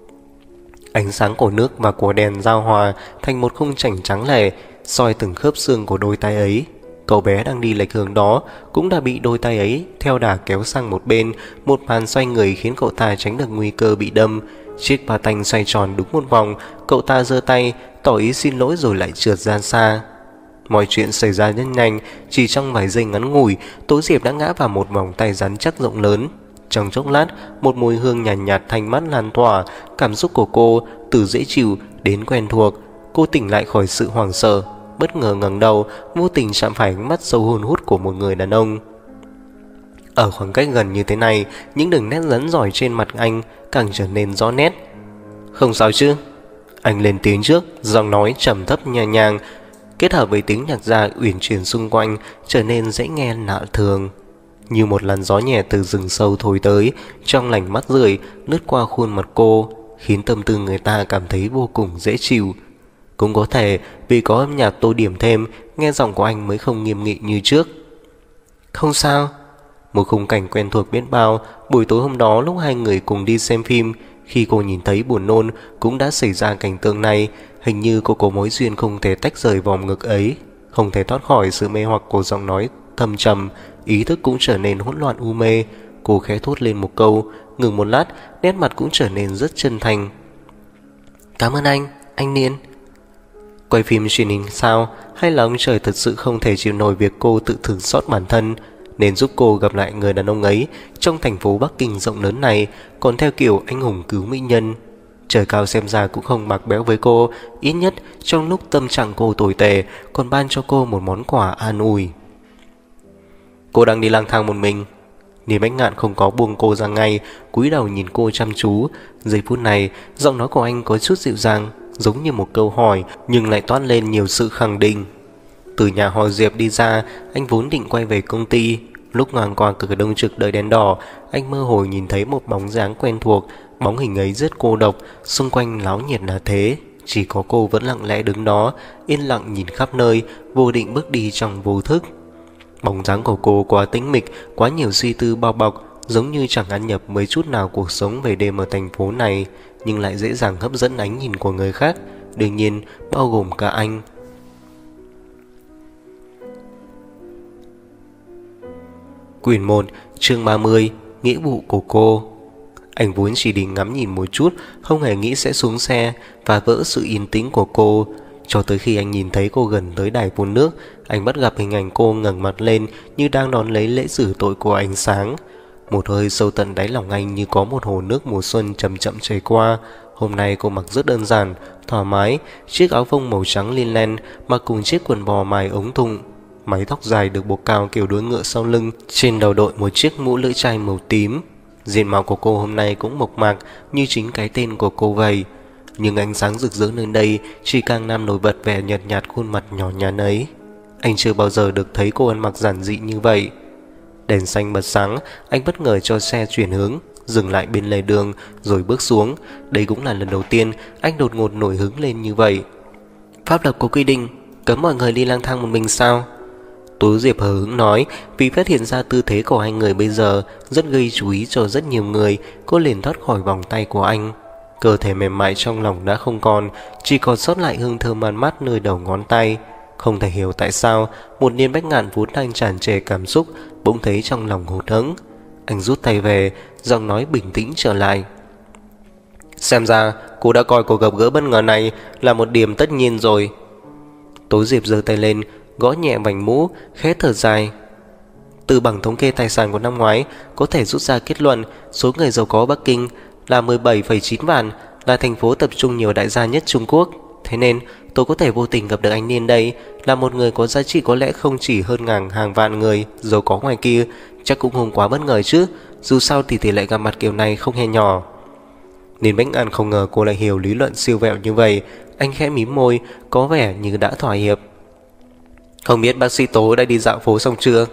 Ánh sáng của nước và của đèn giao hòa thành một khung cảnh trắng lẻ, soi từng khớp xương của đôi tay ấy. Cậu bé đang đi lệch hướng đó cũng đã bị đôi tay ấy theo đà kéo sang một bên. Một màn xoay người khiến cậu ta tránh được nguy cơ bị đâm. Chiếc ba tanh xoay tròn đúng một vòng, cậu ta giơ tay tỏ ý xin lỗi rồi lại trượt ra xa. Mọi chuyện xảy ra rất nhanh, chỉ trong vài giây ngắn ngủi, Tố Diệp đã ngã vào một vòng tay rắn chắc rộng lớn. Trong chốc lát, một mùi hương nhàn nhạt, nhạt thanh mát lan tỏa, cảm xúc của cô từ dễ chịu đến quen thuộc. Cô tỉnh lại khỏi sự hoảng sợ, bất ngờ ngẩng đầu, vô tình chạm phải ánh mắt sâu hun hút của một người đàn ông. Ở khoảng cách gần như thế này, những đường nét rắn rỏi trên mặt anh càng trở nên rõ nét. Không sao chứ? Anh lên tiếng trước, giọng nói trầm thấp nhẹ nhàng, kết hợp với tiếng nhạc gia uyển chuyển xung quanh trở nên dễ nghe lạ thường. Như một làn gió nhẹ từ rừng sâu thổi tới, trong lành mắt rượi lướt qua khuôn mặt cô, khiến tâm tư người ta cảm thấy vô cùng dễ chịu. Cũng có thể vì có âm nhạc tô điểm thêm, nghe giọng của anh mới không nghiêm nghị như trước. Không sao. Một khung cảnh quen thuộc biết bao. Buổi tối hôm đó lúc hai người cùng đi xem phim, khi cô nhìn thấy buồn nôn cũng đã xảy ra cảnh tượng này. Hình như cô có mối duyên không thể tách rời vòng ngực ấy, không thể thoát khỏi sự mê hoặc của giọng nói thâm trầm. Ý thức cũng trở nên hỗn loạn u mê. Cô khẽ thốt lên một câu, ngừng một lát, nét mặt cũng trở nên rất chân thành. Cảm ơn anh, anh Niên. Quay phim truyền hình sao, hay là ông trời thật sự không thể chịu nổi việc cô tự thử xót bản thân, nên giúp cô gặp lại người đàn ông ấy trong thành phố Bắc Kinh rộng lớn này, còn theo kiểu anh hùng cứu mỹ nhân. Trời cao xem ra cũng không bạc béo với cô, ít nhất trong lúc tâm trạng cô tồi tệ, còn ban cho cô một món quà an ủi. Cô đang đi lang thang một mình. Niềm Bách Ngạn không có buông cô ra ngay, cúi đầu nhìn cô chăm chú. Giây phút này, giọng nói của anh có chút dịu dàng, giống như một câu hỏi nhưng lại toát lên nhiều sự khẳng định. Từ nhà họ Diệp đi ra, anh vốn định quay về công ty. Lúc ngang qua cửa đông trực đợi đèn đỏ, anh mơ hồ nhìn thấy một bóng dáng quen thuộc. Bóng hình ấy rất cô độc, xung quanh náo nhiệt là thế, chỉ có cô vẫn lặng lẽ đứng đó, yên lặng nhìn khắp nơi, vô định bước đi trong vô thức. Bóng dáng của cô quá tĩnh mịch, quá nhiều suy tư bao bọc, giống như chẳng ăn nhập mấy chút nào cuộc sống về đêm ở thành phố này, nhưng lại dễ dàng hấp dẫn ánh nhìn của người khác, đương nhiên bao gồm cả anh. Quyển một, chương ba mươi, nghĩa vụ của cô. Anh vốn chỉ định ngắm nhìn một chút, không hề nghĩ sẽ xuống xe và vỡ sự yên tĩnh của cô. Cho tới khi anh nhìn thấy cô gần tới đài phun nước, anh bắt gặp hình ảnh cô ngẩng mặt lên như đang đón lấy lễ xử tội của ánh sáng. Một hơi sâu tận đáy lòng anh như có một hồ nước mùa xuân chậm chậm chảy qua. Hôm nay cô mặc rất đơn giản, thoải mái, chiếc áo phông màu trắng lin len mặc cùng chiếc quần bò mài ống thụng. Mái tóc dài được buộc cao kiểu đuôi ngựa sau lưng, trên đầu đội một chiếc mũ lưỡi chai màu tím. Diện mạo của cô hôm nay cũng mộc mạc như chính cái tên của cô vậy. Nhưng ánh sáng rực rỡ nơi đây chỉ càng làm nổi bật vẻ nhợt nhạt khuôn mặt nhỏ nhắn ấy. Anh chưa bao giờ được thấy cô ăn mặc giản dị như vậy. Đèn xanh bật sáng, anh bất ngờ cho xe chuyển hướng, dừng lại bên lề đường rồi bước xuống. Đây cũng là lần đầu tiên anh đột ngột nổi hứng lên như vậy. Pháp luật có quy định cấm mọi người đi lang thang một mình sao? Tú Diệp hờ hững nói, vì phát hiện ra tư thế của hai người bây giờ rất gây chú ý cho rất nhiều người. Cô liền thoát khỏi vòng tay của anh. Cơ thể mềm mại trong lòng đã không còn, chỉ còn sót lại hương thơm man mát nơi đầu ngón tay. Không thể hiểu tại sao một Niên Bách Ngạn vốn đang tràn trề cảm xúc bỗng thấy trong lòng hụt hẫng. Anh rút tay về, giọng nói bình tĩnh trở lại. Xem ra cô đã coi cuộc gặp gỡ bất ngờ này là một điểm tất nhiên rồi. Tố Diệp giơ tay lên, gõ nhẹ vành mũ, khẽ thở dài. Từ bảng thống kê tài sản của năm ngoái có thể rút ra kết luận số người giàu có Bắc Kinh là mười bảy phẩy chín vạn, là thành phố tập trung nhiều đại gia nhất Trung Quốc. Thế nên tôi có thể vô tình gặp được anh Niên đây, là một người có giá trị có lẽ không chỉ hơn ngàn hàng vạn người giàu có ngoài kia. Chắc cũng không quá bất ngờ chứ, dù sao thì tỷ lệ gặp mặt kiểu này không hề nhỏ. Niên Bách Ngạn không ngờ cô lại hiểu lý luận siêu vẹo như vậy. Anh khẽ mím môi, có vẻ như đã thỏa hiệp. Không biết bác sĩ Tố đã đi dạo phố xong chưa?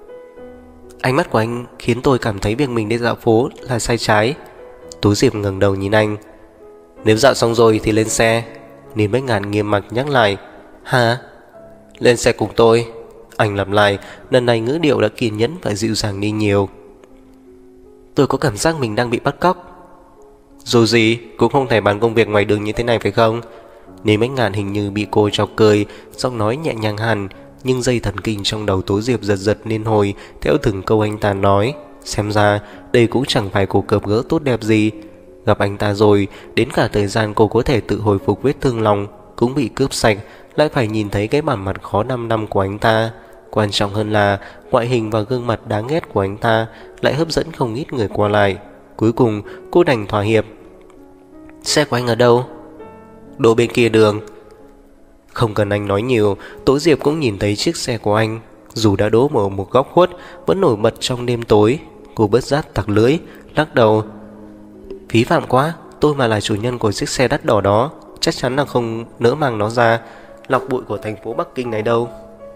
Ánh mắt của anh khiến tôi cảm thấy việc mình đi dạo phố là sai trái. Tú Diệp ngẩng đầu nhìn anh. Nếu dạo xong rồi thì lên xe. Niên Bách Ngạn nghiêm mặt nhắc lại. Hả? Lên xe cùng tôi. Anh lặp lại, lần này ngữ điệu đã kiên nhẫn và dịu dàng đi nhiều. Tôi có cảm giác mình đang bị bắt cóc. Dù gì cũng không thể bàn công việc ngoài đường như thế này phải không? Nếu Bách Ngạn hình như bị cô chọc cười, giọng nói nhẹ nhàng hẳn, nhưng dây thần kinh trong đầu Tố Diệp giật giật liên hồi theo từng câu anh ta nói. Xem ra đây cũng chẳng phải cuộc gặp gỡ tốt đẹp gì. Gặp anh ta rồi, đến cả thời gian cô có thể tự hồi phục vết thương lòng cũng bị cướp sạch, lại phải nhìn thấy cái bản mặt khó năm năm của anh ta. Quan trọng hơn là ngoại hình và gương mặt đáng ghét của anh ta lại hấp dẫn không ít người qua lại. Cuối cùng cô đành thỏa hiệp. Xe của anh ở đâu? Đỗ bên kia đường. Không cần anh nói nhiều, Tố Diệp cũng nhìn thấy chiếc xe của anh. Dù đã đỗ ở một góc khuất, vẫn nổi bật trong đêm tối. Cô bất giác tặc lưỡi, lắc đầu. Phí phạm quá, tôi mà là chủ nhân của chiếc xe đắt đỏ đó, chắc chắn là không nỡ mang nó ra lọc bụi của thành phố Bắc Kinh này đâu.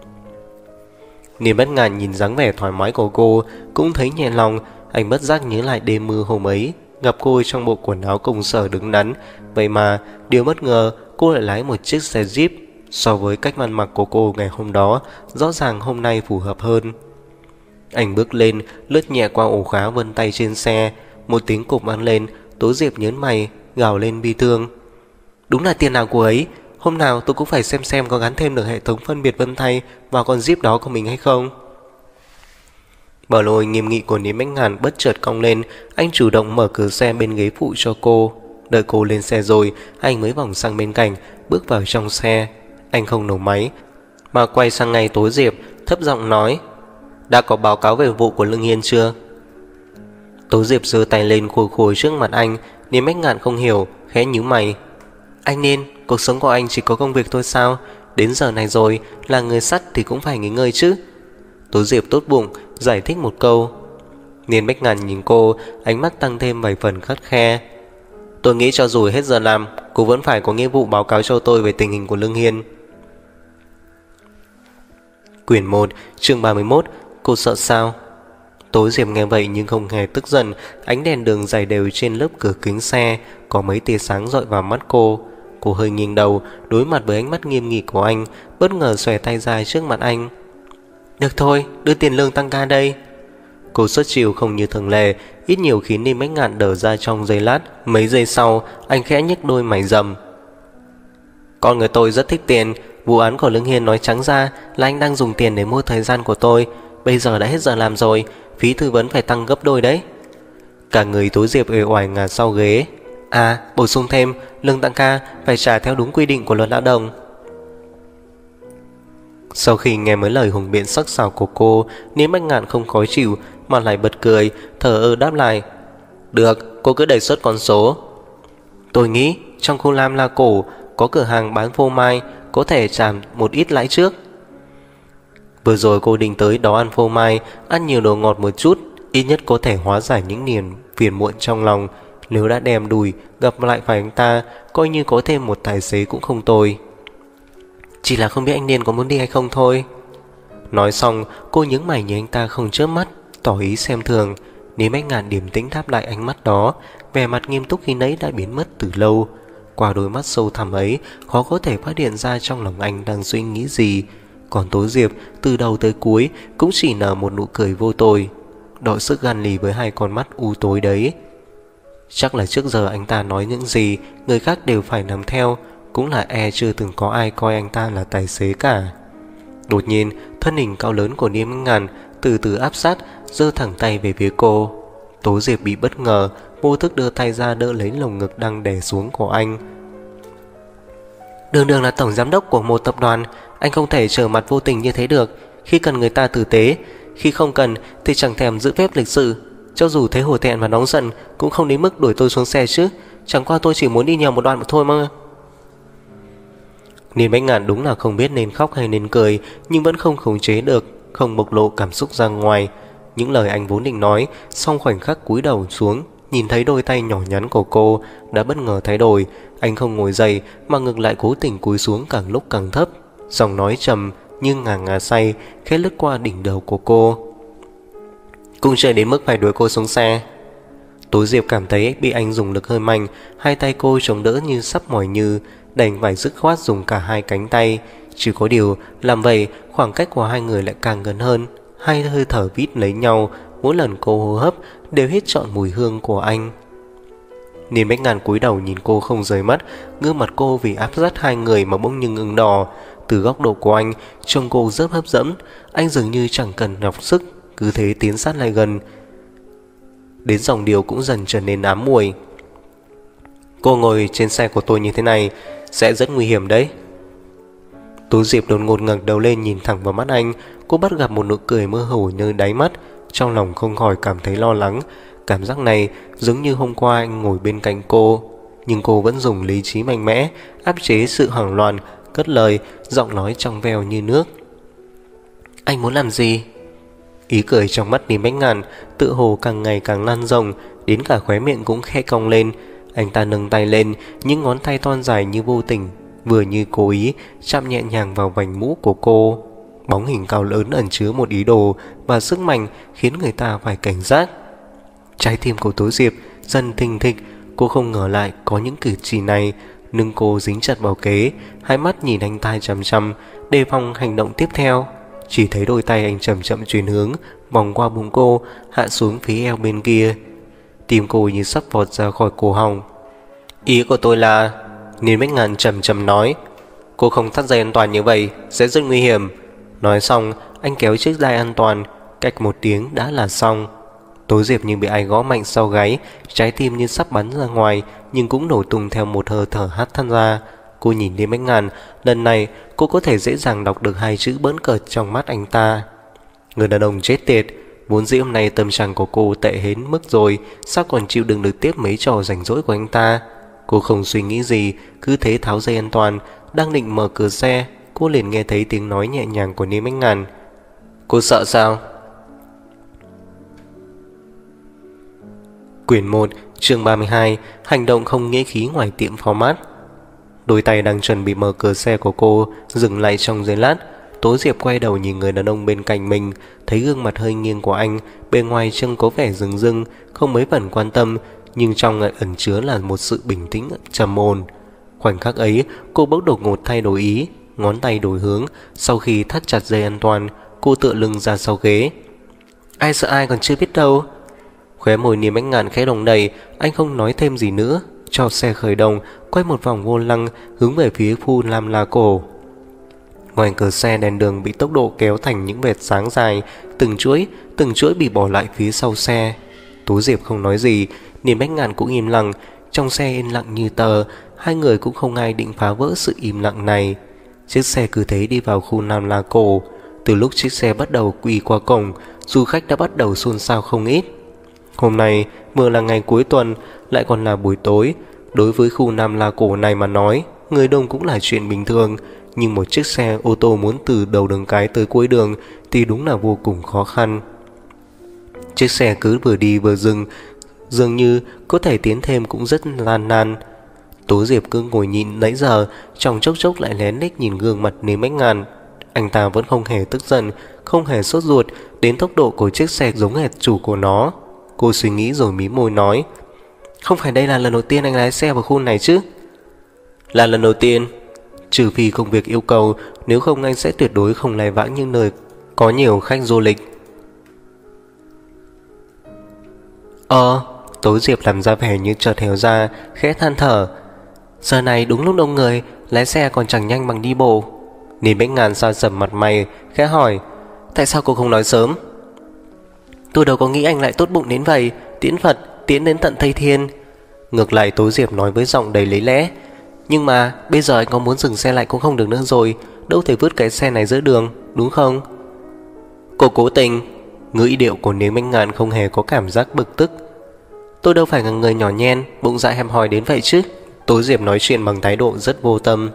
Niềm Bất Ngạn nhìn dáng vẻ thoải mái của cô cũng thấy nhẹ lòng. Anh bất giác nhớ lại đêm mưa hôm ấy, gặp cô trong bộ quần áo công sở đứng đắn. Vậy mà điều bất ngờ, cô lại lái một chiếc xe Jeep. So với cách ăn mặc của cô ngày hôm đó, rõ ràng hôm nay phù hợp hơn. Anh bước lên, lướt nhẹ qua ổ khóa vân tay trên xe. Một tiếng cụp vang lên, Tố Diệp nhớn mày, gào lên bi thương. Đúng là tiền nào của ấy. Hôm nào tôi cũng phải xem xem có gắn thêm được hệ thống phân biệt vân tay vào con Jeep đó của mình hay không. Bờ lôi nghiêm nghị của Niệm Bách Ngạn bất chợt cong lên. Anh chủ động mở cửa xe bên ghế phụ cho cô. Đợi cô lên xe rồi, anh mới vòng sang bên cạnh, bước vào trong xe. Anh không nổ máy, mà quay sang ngay Tố Diệp, thấp giọng nói. Đã có báo cáo về vụ của Lương Hiên chưa? Tố Diệp giơ tay lên khôi khôi trước mặt anh. Niệm Bách Ngạn không hiểu, khẽ nhíu mày. Anh nên, cuộc sống của anh chỉ có công việc thôi sao? Đến giờ này rồi, là người sắt thì cũng phải nghỉ ngơi chứ. Tố Diệp tốt bụng giải thích một câu. Niên Bách Ngạn nhìn cô, ánh mắt tăng thêm vài phần khắt khe. Tôi nghĩ cho dù hết giờ làm, cô vẫn phải có nghĩa vụ báo cáo cho tôi về tình hình của Lương Hiên. Quyển một, chương ba mươi mốt. Cô sợ sao? Tố Diệp nghe vậy nhưng không hề tức giận. Ánh đèn đường dày đều trên lớp cửa kính xe, có mấy tia sáng dọi vào mắt cô. Cô hơi nghiêng đầu, đối mặt với ánh mắt nghiêm nghị của anh, bất ngờ xòe tay ra trước mặt anh. Được thôi, đưa tiền lương tăng ca đây. Cô xuất chiều không như thường lệ, ít nhiều khiến Niêm Bách Ngạn đờ ra trong giây lát. Mấy giây sau, anh khẽ nhếch đôi mày rậm. Con người tôi rất thích tiền. Vụ án của Lương Hiên nói trắng ra là anh đang dùng tiền để mua thời gian của tôi. Bây giờ đã hết giờ làm rồi, phí tư vấn phải tăng gấp đôi đấy. Cả người Tố Diệp uể oải ngả sau ghế. À, bổ sung thêm, lương tăng ca phải trả theo đúng quy định của luật lao động. Sau khi nghe mấy lời hùng biện sắc sảo của cô, Niêm Bách Ngạn không khó chịu mà lại bật cười, thở ơ đáp lại. Được, cô cứ đề xuất con số. Tôi nghĩ trong khu Lam La Cổ có cửa hàng bán phô mai, có thể trả một ít lãi trước. Vừa rồi cô định tới đó ăn phô mai, ăn nhiều đồ ngọt một chút, ít nhất có thể hóa giải những niềm phiền muộn trong lòng. Nếu đã đem đùi, gặp lại phải anh ta, coi như có thêm một tài xế cũng không tồi. Chỉ là không biết anh Niên có muốn đi hay không thôi. Nói xong, cô nhướng mày nhìn anh ta không chớp mắt, tỏ ý xem thường. Niêm Bách Ngạn điềm tĩnh đáp lại ánh mắt đó, vẻ mặt nghiêm túc khi nãy đã biến mất từ lâu. Qua đôi mắt sâu thẳm ấy, khó có thể phát hiện ra trong lòng anh đang suy nghĩ gì. Còn Tố Diệp từ đầu tới cuối cũng chỉ nở một nụ cười vô tội, đội sức gan lì với hai con mắt u tối đấy. Chắc là trước giờ anh ta nói những gì người khác đều phải làm theo, cũng là e chưa từng có ai coi anh ta là tài xế cả. Đột nhiên, thân hình cao lớn của Niêm Bách Ngạn từ từ áp sát, giơ thẳng tay về phía cô. Tố Diệp bị bất ngờ, vô thức đưa tay ra đỡ lấy lồng ngực đang đè xuống của anh. Đường Đường là tổng giám đốc của một tập đoàn, anh không thể trở mặt vô tình như thế được. Khi cần người ta tử tế, khi không cần thì chẳng thèm giữ phép lịch sự. Cho dù thấy hổ thẹn và nóng giận cũng không đến mức đuổi tôi xuống xe chứ. Chẳng qua tôi chỉ muốn đi nhờ một đoạn mà thôi mà. Niên Bách Ngạn đúng là không biết nên khóc hay nên cười, nhưng vẫn không khống chế được, không bộc lộ cảm xúc ra ngoài. Những lời anh vốn định nói, xong khoảnh khắc cúi đầu xuống, nhìn thấy đôi tay nhỏ nhắn của cô đã bất ngờ thay đổi. Anh không ngồi dậy mà ngược lại cố tình cúi xuống càng lúc càng thấp, giọng nói trầm nhưng ngà ngà say khẽ lướt qua đỉnh đầu của cô. Cũng chưa đến mức phải đuổi cô xuống xe. Tố Diệp cảm thấy bị anh dùng lực hơi mạnh, hai tay cô chống đỡ như sắp mỏi nhừ, đành phải dứt khoát dùng cả hai cánh tay. Chỉ có điều làm vậy khoảng cách của hai người lại càng gần hơn, hai hơi thở vít lấy nhau, mỗi lần cô hô hấp đều hít trọn mùi hương của anh. Niên Bách Ngàn cúi đầu nhìn cô không rời mắt, gương mặt cô vì áp sát hai người mà bỗng nhưng ửng đỏ. Từ góc độ của anh, trông cô rất hấp dẫn, anh dường như chẳng cần nhọc sức, cứ thế tiến sát lại gần. Đến dòng điều cũng dần trở nên ám muội. Cô ngồi trên xe của tôi như thế này sẽ rất nguy hiểm đấy. Tú Diệp đột ngột ngẩng đầu lên nhìn thẳng vào mắt anh. Cô bắt gặp một nụ cười mơ hồ nơi đáy mắt, trong lòng không khỏi cảm thấy lo lắng. Cảm giác này giống như hôm qua anh ngồi bên cạnh cô, nhưng cô vẫn dùng lý trí mạnh mẽ áp chế sự hoảng loạn, cất lời, giọng nói trong veo như nước. Anh muốn làm gì? Ý cười trong mắt Niên Bách Ngàn tự hồ càng ngày càng lan rộng, đến cả khóe miệng cũng khẽ cong lên. Anh ta nâng tay lên, những ngón tay thon dài như vô tình, vừa như cố ý chạm nhẹ nhàng vào vành mũ của cô. Bóng hình cao lớn ẩn chứa một ý đồ và sức mạnh khiến người ta phải cảnh giác. Trái tim của Tố Diệp dần thình thịch. Cô không ngờ lại có những cử chỉ này. Lưng cô dính chặt vào kế, hai mắt nhìn anh ta chằm chằm, đề phòng hành động tiếp theo. Chỉ thấy đôi tay anh chậm chậm chuyển hướng, vòng qua bụng cô, hạ xuống phía eo bên kia. Tim cô như sắp vọt ra khỏi cổ họng. Ý của tôi là... Niên Bách Ngàn chậm chậm nói, cô không thắt dây an toàn như vậy sẽ rất nguy hiểm. Nói xong, anh kéo chiếc dây an toàn, cách một tiếng đã là xong. Tố Diệp như bị ai gõ mạnh sau gáy, trái tim như sắp bắn ra ngoài, nhưng cũng nổ tung theo một hơi thở hắt than ra. Cô nhìn Niên Bách Ngàn, lần này cô có thể dễ dàng đọc được hai chữ bỡn cợt trong mắt anh ta. Người đàn ông chết tiệt. Vốn dĩ hôm nay tâm trạng của cô tệ đến mức rồi, sao còn chịu đựng được tiếp mấy trò rảnh rỗi của anh ta. Cô không suy nghĩ gì, cứ thế tháo dây an toàn. Đang định mở cửa xe, cô liền nghe thấy tiếng nói nhẹ nhàng của Niên Bách Ngàn. Cô sợ sao? Quyển một, chương ba mươi hai. Hành động không nghĩa khí ngoài tiệm phó mát. Đôi tay đang chuẩn bị mở cửa xe của cô dừng lại trong giây lát. Tố Diệp quay đầu nhìn người đàn ông bên cạnh mình, thấy gương mặt hơi nghiêng của anh, bề ngoài trông có vẻ rừng rưng, không mấy phần quan tâm, nhưng trong lại ẩn chứa là một sự bình tĩnh trầm ổn. Khoảnh khắc ấy, cô bỗng đột ngột thay đổi ý, ngón tay đổi hướng. Sau khi thắt chặt dây an toàn, cô tựa lưng ra sau ghế. Ai sợ ai còn chưa biết đâu. Khóe môi Niên Bách Ngàn khẽ đồng đầy, anh không nói thêm gì nữa, cho xe khởi động, quay một vòng vô lăng, hướng về phía khu Lam La Cổ. Ngoài cửa xe, đèn đường bị tốc độ kéo thành những vệt sáng dài, từng chuỗi, từng chuỗi bị bỏ lại phía sau xe. Tú Diệp không nói gì, Niên Bách Ngàn cũng im lặng. Trong xe yên lặng như tờ, hai người cũng không ai định phá vỡ sự im lặng này. Chiếc xe cứ thế đi vào khu Lam La Cổ. Từ lúc chiếc xe bắt đầu quỳ qua cổng, du khách đã bắt đầu xôn xao không ít. Hôm nay vừa là ngày cuối tuần, lại còn là buổi tối. Đối với khu Lam La Cổ này mà nói, người đông cũng là chuyện bình thường. Nhưng một chiếc xe ô tô muốn từ đầu đường cái tới cuối đường thì đúng là vô cùng khó khăn. Chiếc xe cứ vừa đi vừa dừng, dường như có thể tiến thêm cũng rất gian nan. Tố Diệp cứ ngồi nhìn nãy giờ, trong chốc chốc lại lén lếch nhìn gương mặt Niên Bách Ngàn. Anh ta vẫn không hề tức giận, không hề sốt ruột, đến tốc độ của chiếc xe giống hệt chủ của nó. Cô suy nghĩ rồi mím môi nói, không phải đây là lần đầu tiên anh lái xe vào khu này chứ? Là lần đầu tiên, trừ phi công việc yêu cầu, nếu không anh sẽ tuyệt đối không lai vãng những nơi có nhiều khách du lịch. Ờ, Tố Diệp làm ra vẻ như chợt hiểu ra, khẽ than thở. Giờ này đúng lúc đông người, lái xe còn chẳng nhanh bằng đi bộ. Niên Bách Ngàn xa sầm mặt mày, khẽ hỏi, tại sao cô không nói sớm? Tôi đâu có nghĩ anh lại tốt bụng đến vậy, tiễn Phật, tiễn đến tận Tây Thiên. Ngược lại Tố Diệp nói với giọng đầy lấy lẽ, nhưng mà bây giờ anh có muốn dừng xe lại cũng không được nữa rồi, đâu thể vứt cái xe này giữa đường, đúng không? Cô cố tình. Ngữ điệu của Niên Bách Ngàn không hề có cảm giác bực tức. Tôi đâu phải là người nhỏ nhen, bụng dạ hẹp hòi đến vậy chứ. Tố Diệp nói chuyện bằng thái độ rất vô tâm.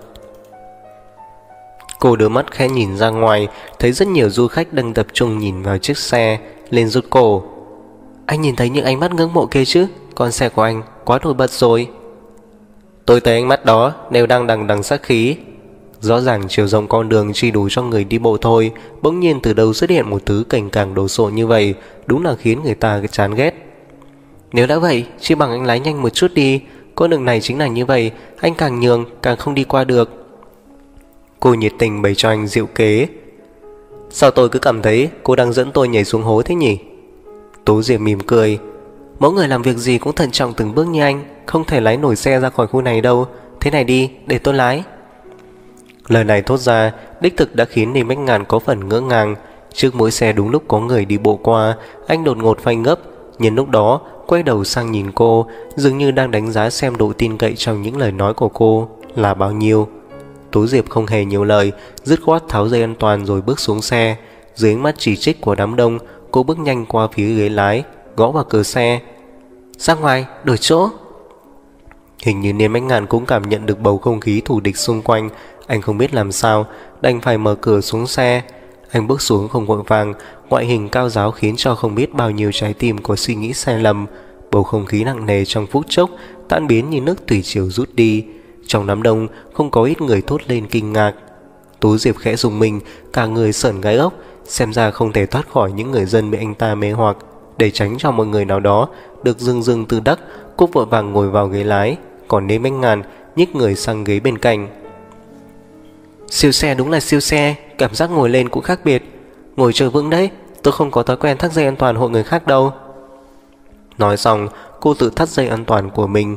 Cô đưa mắt khẽ nhìn ra ngoài, thấy rất nhiều du khách đang tập trung nhìn vào chiếc xe, lên rụt cổ. Anh nhìn thấy những ánh mắt ngưỡng mộ kia chứ? Con xe của anh quá nổi bật rồi. Tôi thấy ánh mắt đó đều đang đằng đằng sát khí. Rõ ràng chiều rộng con đường chỉ đủ cho người đi bộ thôi, bỗng nhiên từ đâu xuất hiện một thứ cảnh càng đồ sộ như vậy, đúng là khiến người ta chán ghét. Nếu đã vậy, chỉ bằng anh lái nhanh một chút đi. Con đường này chính là như vậy, anh càng nhường càng không đi qua được. Cô nhiệt tình bày cho anh diệu kế. Sao tôi cứ cảm thấy cô đang dẫn tôi nhảy xuống hố thế nhỉ? Tố Diệp mỉm cười. Mỗi người làm việc gì cũng thận trọng từng bước như anh, không thể lái nổi xe ra khỏi khu này đâu. Thế này đi, để tôi lái. Lời này thốt ra đích thực đã khiến Ninh Bách Ngàn có phần ngỡ ngàng. Trước mỗi xe đúng lúc có người đi bộ qua, anh đột ngột phanh gấp. Nhưng lúc đó quay đầu sang nhìn cô, dường như đang đánh giá xem độ tin cậy trong những lời nói của cô là bao nhiêu. Tố Diệp không hề nhiều lời, dứt khoát tháo dây an toàn rồi bước xuống xe. Dưới ánh mắt chỉ trích của đám đông, cô bước nhanh qua phía ghế lái, gõ vào cửa xe. Ra ngoài, đổi chỗ. Hình như Niên Bách Ngàn cũng cảm nhận được bầu không khí thù địch xung quanh. Anh không biết làm sao, đành phải mở cửa xuống xe. Anh bước xuống không vội vàng, ngoại hình cao giáo khiến cho không biết bao nhiêu trái tim có suy nghĩ sai lầm. Bầu không khí nặng nề trong phút chốc tan biến như nước thủy triều rút đi. Trong đám đông không có ít người thốt lên kinh ngạc. Tố Diệp khẽ rùng mình, cả người sởn gai ốc. Xem ra không thể thoát khỏi những người dân bị anh ta mê hoặc. Để tránh cho một người nào đó được dưng dưng tự đắc, cô vội vàng ngồi vào ghế lái. Còn Niên Bách Ngàn nhích người sang ghế bên cạnh. Siêu xe đúng là siêu xe, cảm giác ngồi lên cũng khác biệt. Ngồi chờ vững đấy, tôi không có thói quen thắt dây an toàn hộ người khác đâu. Nói xong, cô tự thắt dây an toàn của mình.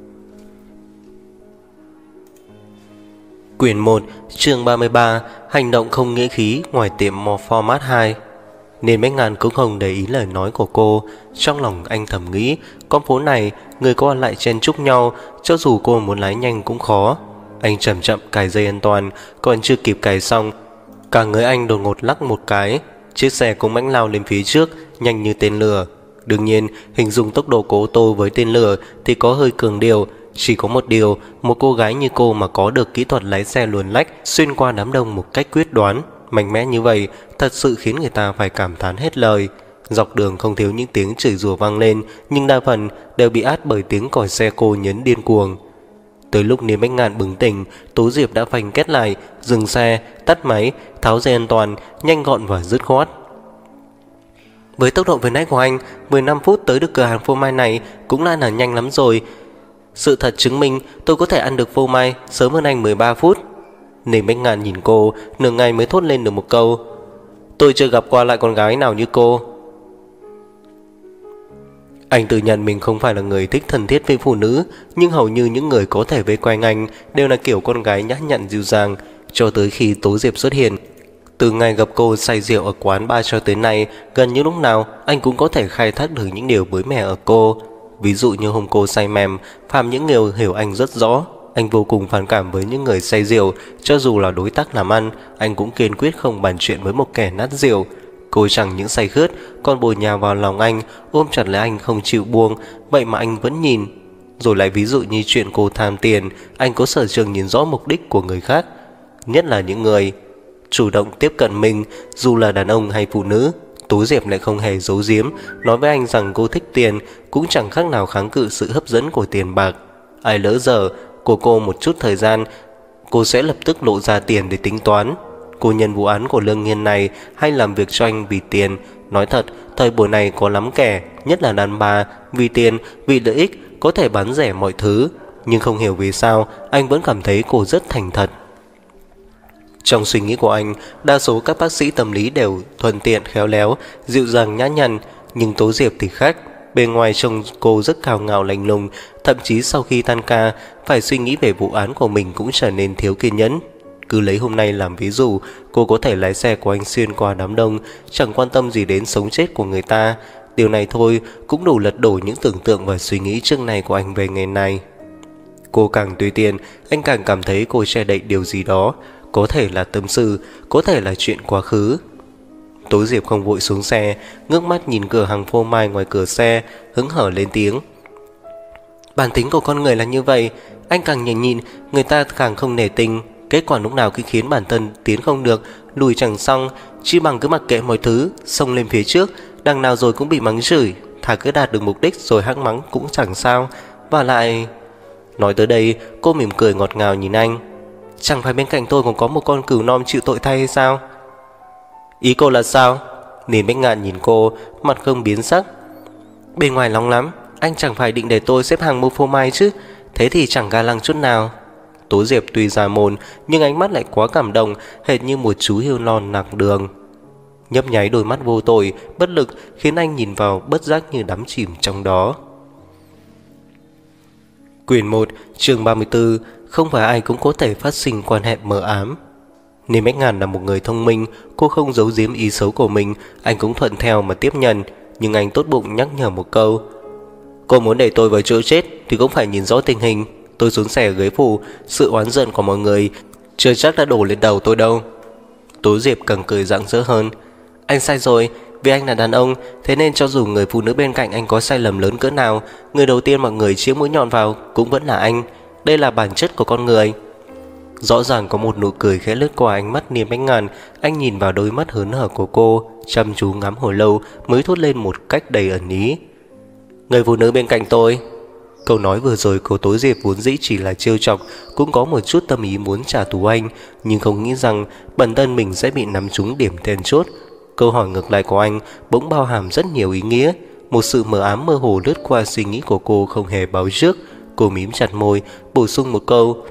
Quyển một, chương ba mươi ba, hành động không nghĩa khí ngoài tiệm Format hai. Nên Bách Ngàn cũng không để ý lời nói của cô. Trong lòng anh thầm nghĩ, con phố này người có lại chen chúc nhau, cho dù cô muốn lái nhanh cũng khó. Anh chậm chậm cài dây an toàn, còn chưa kịp cài xong, cả người anh đột ngột lắc một cái. Chiếc xe cũng mãnh lao lên phía trước, nhanh như tên lửa. Đương nhiên, hình dung tốc độ của ô tô với tên lửa thì có hơi cường điều. Chỉ có một điều, một cô gái như cô mà có được kỹ thuật lái xe luồn lách xuyên qua đám đông một cách quyết đoán, mạnh mẽ như vậy, thật sự khiến người ta phải cảm thán hết lời. Dọc đường không thiếu những tiếng chửi rủa vang lên, nhưng đa phần đều bị át bởi tiếng còi xe cô nhấn điên cuồng. Tới lúc Niên Bách Ngàn bừng tỉnh, Tố Diệp đã phanh két lại, dừng xe, tắt máy, tháo dây an toàn, nhanh gọn và dứt khoát. Với tốc độ vừa nãy của anh, mười lăm phút tới được cửa hàng phô mai này cũng là là nhanh lắm rồi. Sự thật chứng minh tôi có thể ăn được phô mai sớm hơn anh mười ba phút. Niên Bách Ngàn nhìn cô, nửa ngày mới thốt lên được một câu. Tôi chưa gặp qua lại con gái nào như cô. Anh tự nhận mình không phải là người thích thân thiết với phụ nữ, nhưng hầu như những người có thể vây quanh anh đều là kiểu con gái nhã nhặn dịu dàng. Cho tới khi Tố Diệp xuất hiện, từ ngày gặp cô say rượu ở quán bar cho tới nay, gần như lúc nào anh cũng có thể khai thác được những điều mới mẻ ở cô. Ví dụ như hôm cô say mềm, Phạm những người hiểu anh rất rõ. Anh vô cùng phản cảm với những người say rượu, cho dù là đối tác làm ăn, anh cũng kiên quyết không bàn chuyện với một kẻ nát rượu. Cô chẳng những say khướt, còn bồi nhào vào lòng anh, ôm chặt lấy anh không chịu buông, vậy mà anh vẫn nhìn. Rồi lại ví dụ như chuyện cô tham tiền, anh có sở trường nhìn rõ mục đích của người khác, nhất là những người chủ động tiếp cận mình, dù là đàn ông hay phụ nữ. Tố Diệp lại không hề giấu giếm, nói với anh rằng cô thích tiền, cũng chẳng khác nào kháng cự sự hấp dẫn của tiền bạc. Ai lỡ dở của cô một chút thời gian, cô sẽ lập tức lộ ra tiền để tính toán. Cô nhân vụ án của Lương Nghiên này hay làm việc cho anh vì tiền. Nói thật, thời buổi này có lắm kẻ, nhất là đàn bà, vì tiền, vì lợi ích có thể bán rẻ mọi thứ. Nhưng không hiểu vì sao anh vẫn cảm thấy cô rất thành thật. Trong suy nghĩ của anh, đa số các bác sĩ tâm lý đều thuận tiện, khéo léo, dịu dàng, nhã nhặn. Nhưng Tố Diệp thì khác. Bên ngoài trông cô rất cao ngạo lạnh lùng, thậm chí sau khi tan ca phải suy nghĩ về vụ án của mình cũng trở nên thiếu kiên nhẫn. Cứ lấy hôm nay làm ví dụ, cô có thể lái xe của anh xuyên qua đám đông, chẳng quan tâm gì đến sống chết của người ta. Điều này thôi cũng đủ lật đổ những tưởng tượng và suy nghĩ trước này của anh về ngày này. Cô càng tùy tiện, anh càng cảm thấy cô che đậy điều gì đó. Có thể là tâm sự, có thể là chuyện quá khứ. Tố Diệp không vội xuống xe, ngước mắt nhìn cửa hàng phô mai ngoài cửa xe, hứng hở lên tiếng. Bản tính của con người là như vậy, anh càng nhẫn nhịn, người ta càng không nể tình. Kết quả lúc nào cứ khiến bản thân tiến không được, lùi chẳng xong, chỉ bằng cứ mặc kệ mọi thứ, xông lên phía trước, đằng nào rồi cũng bị mắng chửi. Thà cứ đạt được mục đích rồi hắc mắng cũng chẳng sao. Và lại... Nói tới đây, cô mỉm cười ngọt ngào nhìn anh. Chẳng phải bên cạnh tôi còn có một con cừu non chịu tội thay hay sao? Ý cô là sao? Niên Bách Ngạn nhìn cô, mặt không biến sắc. Bên ngoài nóng lắm, anh chẳng phải định để tôi xếp hàng mua phô mai chứ? Thế thì chẳng ga lăng chút nào. Tố Diệp tuy già mồn nhưng ánh mắt lại quá cảm động, hệt như một chú hươu non lạc đường. Nhấp nháy đôi mắt vô tội, bất lực khiến anh nhìn vào bất giác như đắm chìm trong đó. Quyển một, chương ba mươi tư. Không phải ai cũng có thể phát sinh quan hệ mờ ám. Niêm Bách Ngàn là một người thông minh, cô không giấu giếm ý xấu của mình, anh cũng thuận theo mà tiếp nhận. Nhưng anh tốt bụng nhắc nhở một câu: cô muốn đẩy tôi vào chỗ chết thì cũng phải nhìn rõ tình hình. Tôi xuống xe ghế phụ, sự oán giận của mọi người chưa chắc đã đổ lên đầu tôi đâu. Tố Diệp càng cười rạng rỡ hơn. Anh sai rồi, vì anh là đàn ông, thế nên cho dù người phụ nữ bên cạnh anh có sai lầm lớn cỡ nào, người đầu tiên mọi người chĩa mũi nhọn vào cũng vẫn là anh. Đây là bản chất của con người. Rõ ràng có một nụ cười khẽ lướt qua ánh mắt Niêm Bách Ngàn. Anh nhìn vào đôi mắt hớn hở của cô, chăm chú ngắm hồi lâu mới thốt lên một cách đầy ẩn ý: người phụ nữ bên cạnh tôi. Câu nói vừa rồi của Tố Diệp vốn dĩ chỉ là trêu chọc, cũng có một chút tâm ý muốn trả thù anh, nhưng không nghĩ rằng bản thân mình sẽ bị nắm trúng điểm then chốt. Câu hỏi ngược lại của anh bỗng bao hàm rất nhiều ý nghĩa. Một sự mờ ám mơ hồ lướt qua suy nghĩ của cô không hề báo trước. Cô mím chặt môi, bổ sung một câu: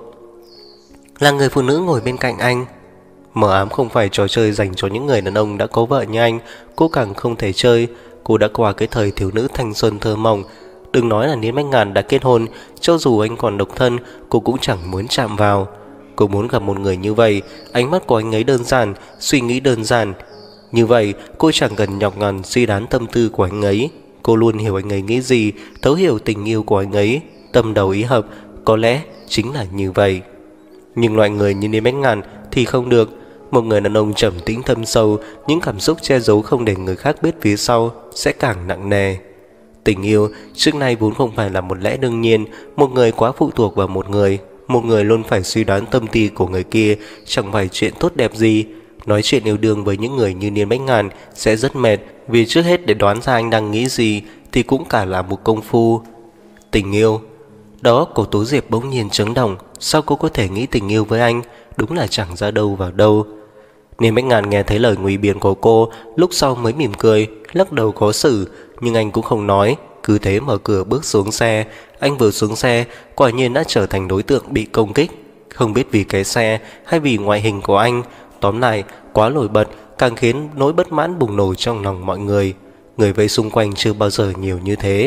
là người phụ nữ ngồi bên cạnh anh. Mờ ám không phải trò chơi dành cho những người đàn ông đã có vợ như anh. Cô càng không thể chơi. Cô đã qua cái thời thiếu nữ thanh xuân thơ mộng. Đừng nói là Niêm Bách Ngàn đã kết hôn, cho dù anh còn độc thân, cô cũng chẳng muốn chạm vào. Cô muốn gặp một người như vậy. Ánh mắt của anh ấy đơn giản, suy nghĩ đơn giản. Như vậy cô chẳng cần nhọc nhằn suy đoán tâm tư của anh ấy. Cô luôn hiểu anh ấy nghĩ gì, thấu hiểu tình yêu của anh ấy, tâm đầu ý hợp. Có lẽ chính là như vậy. Nhưng loại người như Niêm Bách Ngàn thì không được. Một người đàn ông trầm tĩnh thâm sâu, những cảm xúc che giấu không để người khác biết phía sau sẽ càng nặng nề. Tình yêu trước nay vốn không phải là một lẽ đương nhiên. Một người quá phụ thuộc vào một người, một người luôn phải suy đoán tâm tư của người kia, chẳng phải chuyện tốt đẹp gì. Nói chuyện yêu đương với những người như Niêm Bách Ngàn sẽ rất mệt, vì trước hết để đoán ra anh đang nghĩ gì thì cũng cả là một công phu. Tình yêu đó của Tố Diệp bỗng nhiên chấn động. Sao cô có thể nghĩ tình yêu với anh? Đúng là chẳng ra đâu vào đâu. Niêm Bách Ngàn nghe thấy lời ngụy biện của cô, lúc sau mới mỉm cười, lắc đầu khó xử. Nhưng anh cũng không nói, cứ thế mở cửa bước xuống xe. Anh vừa xuống xe, quả nhiên đã trở thành đối tượng bị công kích. Không biết vì cái xe hay vì ngoại hình của anh, tóm lại quá nổi bật, càng khiến nỗi bất mãn bùng nổ trong lòng mọi người. Người vây xung quanh chưa bao giờ nhiều như thế.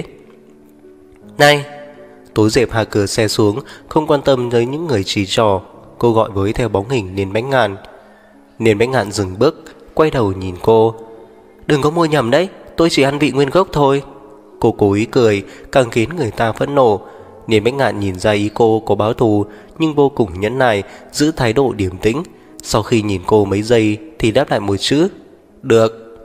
Này! Tố Diệp hạ cửa xe xuống, không quan tâm tới những người chỉ trỏ. Cô gọi với theo bóng hình Niên Bách Ngàn. Niên Bách Ngạn dừng bước, quay đầu nhìn cô. Đừng có mua nhầm đấy, tôi chỉ ăn vị nguyên gốc thôi. Cô cố ý cười, càng khiến người ta phẫn nộ. Niên Bách Ngạn nhìn ra ý cô có báo thù, nhưng vô cùng nhẫn nại, giữ thái độ điềm tĩnh. Sau khi nhìn cô mấy giây thì đáp lại một chữ: được.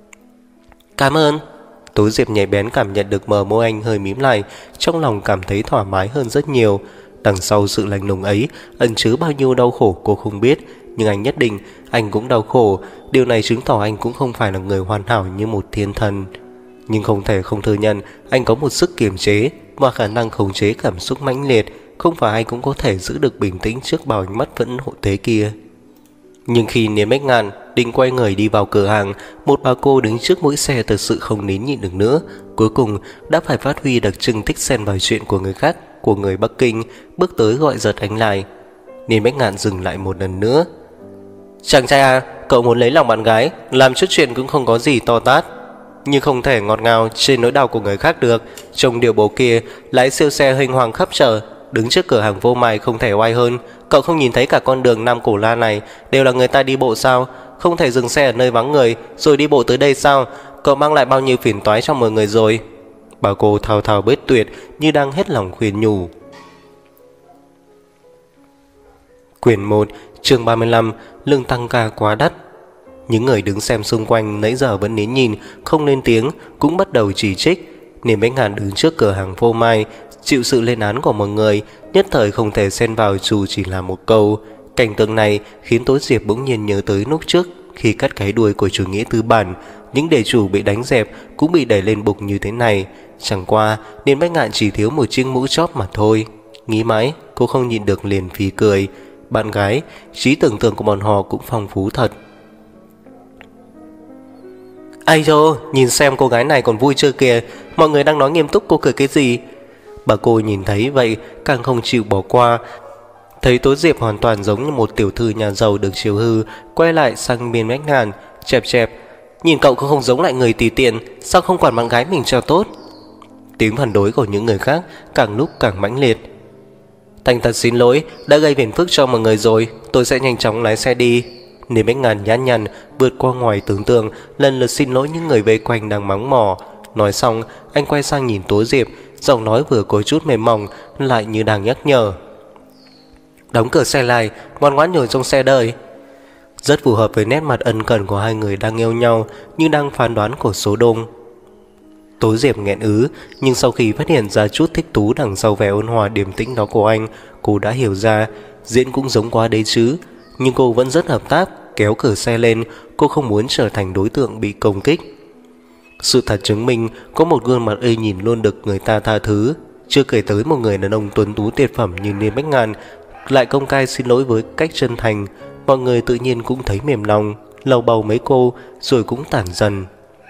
Cảm ơn. Tố Diệp nhạy bén cảm nhận được mờ môi anh hơi mím lại, trong lòng cảm thấy thoải mái hơn rất nhiều. Đằng sau sự lạnh lùng ấy ẩn chứa bao nhiêu đau khổ cô không biết, nhưng anh nhất định anh cũng đau khổ. Điều này chứng tỏ anh cũng không phải là người hoàn hảo như một thiên thần. Nhưng không thể không thừa nhận anh có một sức kiềm chế và khả năng khống chế cảm xúc mãnh liệt. Không phải ai cũng có thể giữ được bình tĩnh trước bao ánh mắt vẫn hộ thế kia. Nhưng khi Niên Bách Ngạn định quay người đi vào cửa hàng, một bà cô đứng trước mũi xe thật sự không nín nhịn được nữa. Cuối cùng đã phải phát huy đặc trưng thích xen vào chuyện của người khác, của người Bắc Kinh, bước tới gọi giật anh lại. Niên Bách Ngạn dừng lại một lần nữa. Chàng trai à, cậu muốn lấy lòng bạn gái, làm chút chuyện cũng không có gì to tát, nhưng không thể ngọt ngào trên nỗi đau của người khác được. Trong điều bố kia, lái siêu xe huênh hoàng khắp chợ, đứng trước cửa hàng vô mai không thể oai hơn. Cậu không nhìn thấy cả con đường Nam Cổ La này đều là người ta đi bộ sao? Không thể dừng xe ở nơi vắng người rồi đi bộ tới đây sao? Cậu mang lại bao nhiêu phiền toái cho mọi người rồi. Bà cô thao thao bết tuyệt như đang hết lòng khuyên nhủ. Quyển một, chương ba mươi lăm. Lương tăng ca quá đắt. Những người đứng xem xung quanh nãy giờ vẫn nín nhìn, không lên tiếng, cũng bắt đầu chỉ trích. Niên Bách Ngạn đứng trước cửa hàng phô mai, chịu sự lên án của mọi người, nhất thời không thể xen vào dù chỉ là một câu. Cảnh tượng này khiến Tố Diệp bỗng nhiên nhớ tới lúc trước khi cắt cái đuôi của chủ nghĩa tư bản. Những đề chủ bị đánh dẹp cũng bị đẩy lên bục như thế này. Chẳng qua Niên Bách Ngạn chỉ thiếu một chiếc mũ chóp mà thôi. Nghĩ mãi cô không nhịn được liền phì cười. Bạn gái, trí tưởng tượng của bọn họ cũng phong phú thật. Ai dô, nhìn xem cô gái này còn vui chưa kìa. Mọi người đang nói nghiêm túc, cô cười cái gì? Bà cô nhìn thấy vậy càng không chịu bỏ qua. Thấy Tố Diệp hoàn toàn giống như một tiểu thư nhà giàu được chiều hư, quay lại sang bên Bách Ngàn, chẹp chẹp: nhìn cậu cũng không giống lại người tùy tiện, sao không quản bạn gái mình cho tốt? Tiếng phản đối của những người khác càng lúc càng mãnh liệt. Thành thật xin lỗi, đã gây phiền phức cho mọi người rồi, tôi sẽ nhanh chóng lái xe đi. Nên Bách Ngàn nhã nhặn vượt qua ngoài tưởng tượng, lần lượt xin lỗi những người vây quanh đang mắng mỏ. Nói xong, anh quay sang nhìn Tố Diệp, giọng nói vừa có chút mềm mỏng, lại như đang nhắc nhở: đóng cửa xe lại, ngoan ngoãn ngồi trong xe đợi. Rất phù hợp với nét mặt ân cần của hai người đang yêu nhau, như đang phán đoán của số đông. Tố Diệp nghẹn ứ, nhưng sau khi phát hiện ra chút thích thú đằng sau vẻ ôn hòa điềm tĩnh đó của anh, cô đã hiểu ra diễn cũng giống quá đấy chứ. Nhưng cô vẫn rất hợp tác, kéo cửa xe lên. Cô không muốn trở thành đối tượng bị công kích. Sự thật chứng minh có một gương mặt ê nhìn luôn được người ta tha thứ. Chưa kể tới một người đàn ông tuấn tú tuyệt phẩm như Niên Bách Ngàn lại công khai xin lỗi với cách chân thành, mọi người tự nhiên cũng thấy mềm lòng, lầu bầu mấy cô rồi cũng tản dần.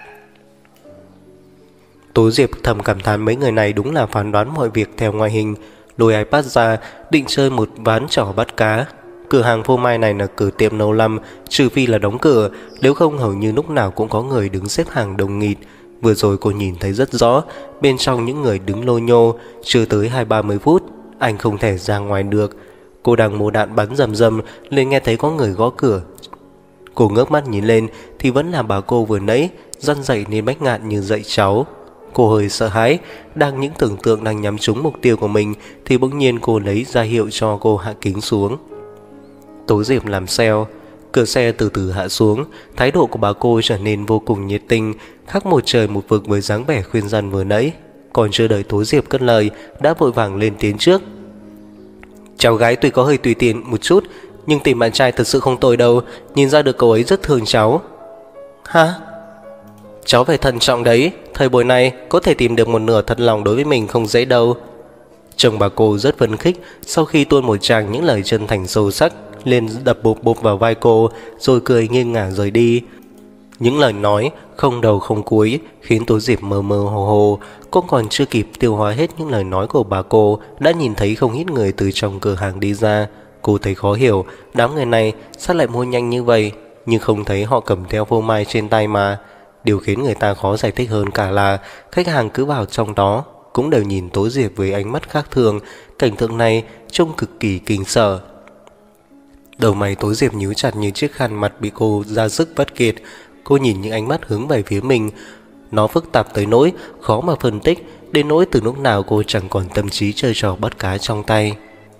Tố Diệp thầm cảm thán mấy người này đúng là phán đoán mọi việc theo ngoại hình. Lôi iPad ra định chơi một ván trò bắt cá. Cửa hàng phô mai này là cửa tiệm lâu năm, trừ phi là đóng cửa, nếu không hầu như lúc nào cũng có người đứng xếp hàng đông nghịt. Vừa rồi cô nhìn thấy rất rõ, bên trong những người đứng lô nhô, chưa tới hai ba mươi phút, anh không thể ra ngoài được. Cô đang mổ đạn bắn rầm rầm, liền nghe thấy có người gõ cửa. Cô ngước mắt nhìn lên thì vẫn là bà cô vừa nãy, răn dậy Nên Bách Ngạn như dạy cháu. Cô hơi sợ hãi, đang những tưởng tượng đang nhắm trúng mục tiêu của mình thì bỗng nhiên cô lấy ra hiệu cho cô hạ kính xuống. Tố Diệp làm xeo, cửa xe từ từ hạ xuống, thái độ của bà cô trở nên vô cùng nhiệt tình, khác một trời một vực với dáng vẻ khuyên răn vừa nãy. Còn chưa đợi Tố Diệp cất lời, đã vội vàng lên tiếng trước. Cháu gái tuy có hơi tùy tiện một chút, nhưng tìm bạn trai thật sự không tồi đâu, nhìn ra được cậu ấy rất thương cháu. Hả? Cháu phải thận trọng đấy, thời buổi này có thể tìm được một nửa thật lòng đối với mình không dễ đâu. Chồng bà cô rất phấn khích sau khi tuôn một tràng những lời chân thành sâu sắc, liền đập bụp bụp vào vai cô, rồi cười nghiêng ngả rời đi. Những lời nói không đầu không cuối khiến Tố Diệp mơ mơ hồ hồ. Cô còn chưa kịp tiêu hóa hết những lời nói của bà cô, đã nhìn thấy không ít người từ trong cửa hàng đi ra. Cô thấy khó hiểu, đám người này sao lại mua nhanh như vậy, nhưng không thấy họ cầm theo phô mai trên tay mà. Điều khiến người ta khó giải thích hơn cả là khách hàng cứ vào trong đó cũng đều nhìn Tố Diệp với ánh mắt khác thường. Cảnh tượng này trông cực kỳ kinh sợ. Đầu mày Tố Diệp nhíu chặt như chiếc khăn mặt bị cô ra sức vắt kiệt. Cô nhìn những ánh mắt hướng về phía mình, nó phức tạp tới nỗi khó mà phân tích, đến nỗi từ lúc nào cô chẳng còn tâm trí chơi trò bắt cá trong tay.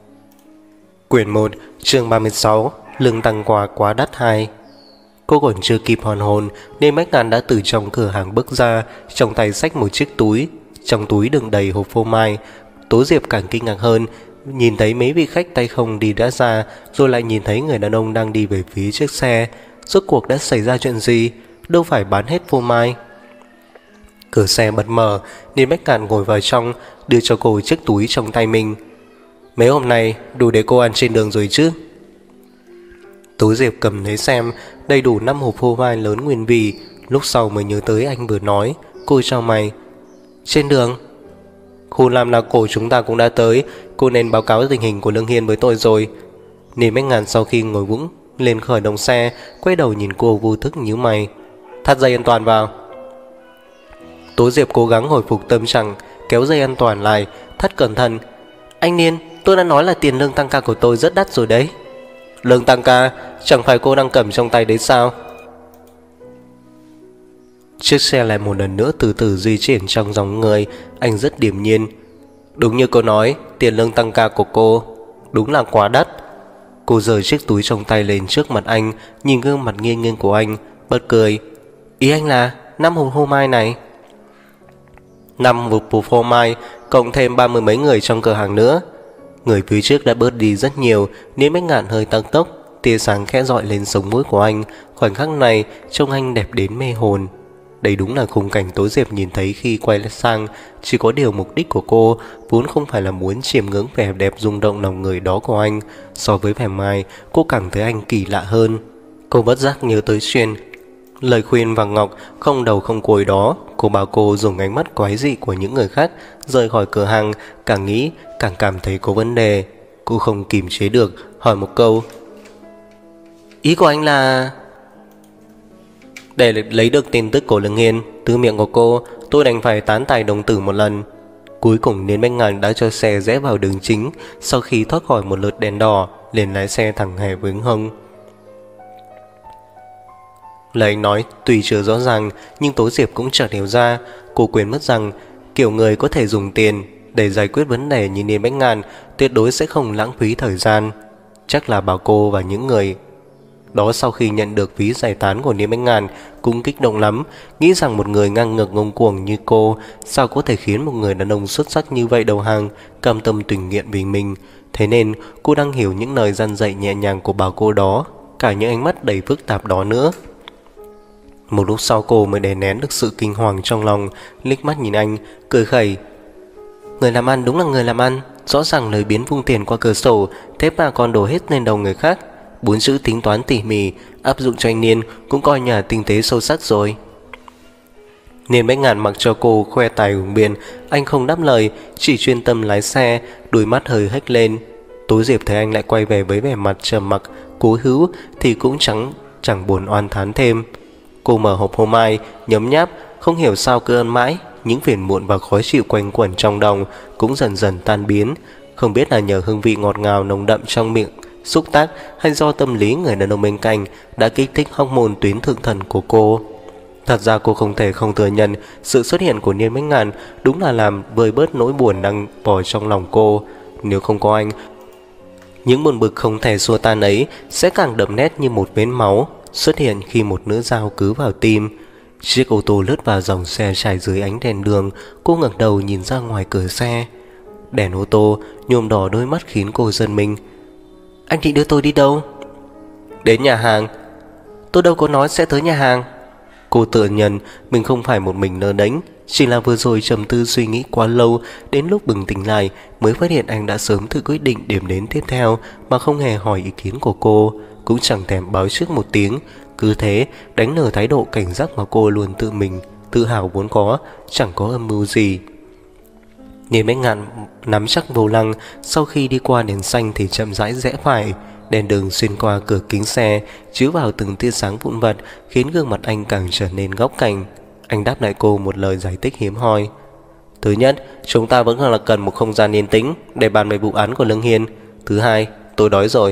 Quyển một, chương ba mươi sáu, lương tăng quà quá đắt hai. Cô còn chưa kịp hoàn hồn, Nên Bách Ngạn đã từ trong cửa hàng bước ra, trong tay xách một chiếc túi. Trong túi đựng đầy hộp phô mai. Tố Diệp càng kinh ngạc hơn, nhìn thấy mấy vị khách tay không đi đã ra, rồi lại nhìn thấy người đàn ông đang đi về phía chiếc xe. Rốt cuộc đã xảy ra chuyện gì? Đâu phải bán hết phô mai. Cửa xe bật mở, Nên Bách Ngạn ngồi vào trong, đưa cho cô chiếc túi trong tay mình. Mấy hôm nay đủ để cô ăn trên đường rồi chứ? Tố Diệp cầm lấy xem, đầy đủ năm hộp phô mai lớn nguyên vị. Lúc sau mới nhớ tới anh vừa nói. Cô chào mày. Trên đường? Khu làm là cổ chúng ta cũng đã tới, cô nên báo cáo tình hình của Lương Hiên với tôi rồi. Nên Bách Ngạn sau khi ngồi vững lên khởi động xe, quay đầu nhìn cô vô thức nhíu mày. Thắt dây an toàn vào. Tố Diệp cố gắng hồi phục tâm trạng, kéo dây an toàn lại, thắt cẩn thận. Anh Niên, tôi đã nói là tiền lương tăng ca của tôi rất đắt rồi đấy. Lương tăng ca? Chẳng phải cô đang cầm trong tay đấy sao? Chiếc xe lại một lần nữa từ từ di chuyển trong dòng người. Anh rất điềm nhiên. Đúng như cô nói, tiền lương tăng ca của cô đúng là quá đắt. Cô giơ chiếc túi trong tay lên trước mặt anh, nhìn gương mặt nghiêng nghiêng của anh, bật cười. Ý anh là năm hộp phô mai này? Năm hộp phô mai cộng thêm ba mươi mấy người trong cửa hàng nữa. Người phía trước đã bớt đi rất nhiều, Nên Bách Ngạn hơi tăng tốc, tia sáng khẽ dọi lên sống mũi của anh. Khoảnh khắc này trông anh đẹp đến mê hồn. Đây đúng là khung cảnh Tố Diệp nhìn thấy khi quay sang. Chỉ có điều mục đích của cô vốn không phải là muốn chiêm ngưỡng vẻ đẹp rung động lòng người đó của anh. So với vẻ mai, cô cảm thấy anh kỳ lạ hơn. Cô bất giác nhớ tới chuyện Lời khuyên vàng ngọc không đầu không cuối đó, cô bảo cô dùng ánh mắt quái dị của những người khác rời khỏi cửa hàng, càng nghĩ càng cảm thấy có vấn đề. Cô không kìm chế được hỏi một câu: ý của anh là... Để lấy được tin tức của Lương Hiên từ miệng của cô, tôi đành phải tán tài đồng tử một lần. Cuối cùng Niên Bách Ngạn đã cho xe rẽ vào đường chính. Sau khi thoát khỏi một lượt đèn đỏ, liền lái xe thẳng hề với hông. Lời anh nói tuy chưa rõ ràng, nhưng Tố Diệp cũng chợt hiểu ra. Cô quên mất rằng kiểu người có thể dùng tiền để giải quyết vấn đề như Niên Bách Ngạn tuyệt đối sẽ không lãng phí thời gian. Chắc là bảo cô và những người đó sau khi nhận được ví giải tán của Niên Bách Ngạn cũng kích động lắm, nghĩ rằng một người ngang ngược ngông cuồng như cô sao có thể khiến một người đàn ông xuất sắc như vậy đầu hàng, cam tâm tình nguyện vì mình. Thế nên cô đang hiểu những lời răn dạy nhẹ nhàng của bà cô đó, cả những ánh mắt đầy phức tạp đó nữa. Một lúc sau cô mới đè nén được sự kinh hoàng trong lòng, liếc mắt nhìn anh, cười khẩy: người làm ăn đúng là người làm ăn, rõ ràng lời biến vung tiền qua cửa sổ, thế mà còn đổ hết lên đầu người khác. Bốn chữ tính toán tỉ mỉ áp dụng cho anh Niên cũng coi nhà tinh tế sâu sắc rồi. Niên Bách Ngạn mặc cho cô khoe tài hùng biện, anh không đáp lời, chỉ chuyên tâm lái xe, đôi mắt hơi hếch lên. Tố Diệp thấy anh lại quay về với vẻ mặt trầm mặc cố hữu thì cũng chẳng chẳng buồn oan thán thêm. Cô mở hộp hồ mai nhấm nháp, không hiểu sao cứ ăn mãi, những phiền muộn và khó chịu quanh quẩn trong lòng cũng dần dần tan biến. Không biết là nhờ hương vị ngọt ngào nồng đậm trong miệng xúc tác hay do tâm lý người đàn ông bên cạnh đã kích thích hormone tuyến thượng thần của cô. Thật ra cô không thể không thừa nhận sự xuất hiện của Niên Bách Ngạn đúng là làm vơi bớt nỗi buồn đang bò trong lòng cô. Nếu không có anh, những buồn bực không thể xua tan ấy sẽ càng đậm nét như một vết máu xuất hiện khi một lưỡi dao cứ vào tim. Chiếc ô tô lướt vào dòng xe trải dưới ánh đèn đường. Cô ngẩng đầu nhìn ra ngoài cửa xe. Đèn ô tô nhuộm đỏ đôi mắt khiến cô giật mình. Anh định đưa tôi đi đâu? Đến nhà hàng. Tôi đâu có nói sẽ tới nhà hàng. Cô tự nhận mình không phải một mình nơ đánh, chỉ là vừa rồi trầm tư suy nghĩ quá lâu, đến lúc bừng tỉnh lại mới phát hiện anh đã sớm tự quyết định điểm đến tiếp theo mà không hề hỏi ý kiến của cô, cũng chẳng thèm báo trước một tiếng. Cứ thế đánh lừa thái độ cảnh giác mà cô luôn tự mình tự hào vốn có, chẳng có âm mưu gì. Niên Bách Ngạn nắm chắc vô lăng, sau khi đi qua đèn xanh thì chậm rãi rẽ phải. Đèn đường xuyên qua cửa kính xe chiếu vào từng tia sáng vụn vặt, khiến gương mặt anh càng trở nên góc cạnh. Anh đáp lại cô một lời giải thích hiếm hoi. Thứ nhất, chúng ta vẫn là cần một không gian yên tĩnh để bàn về vụ án của Lương Hiên. Thứ hai, tôi đói rồi.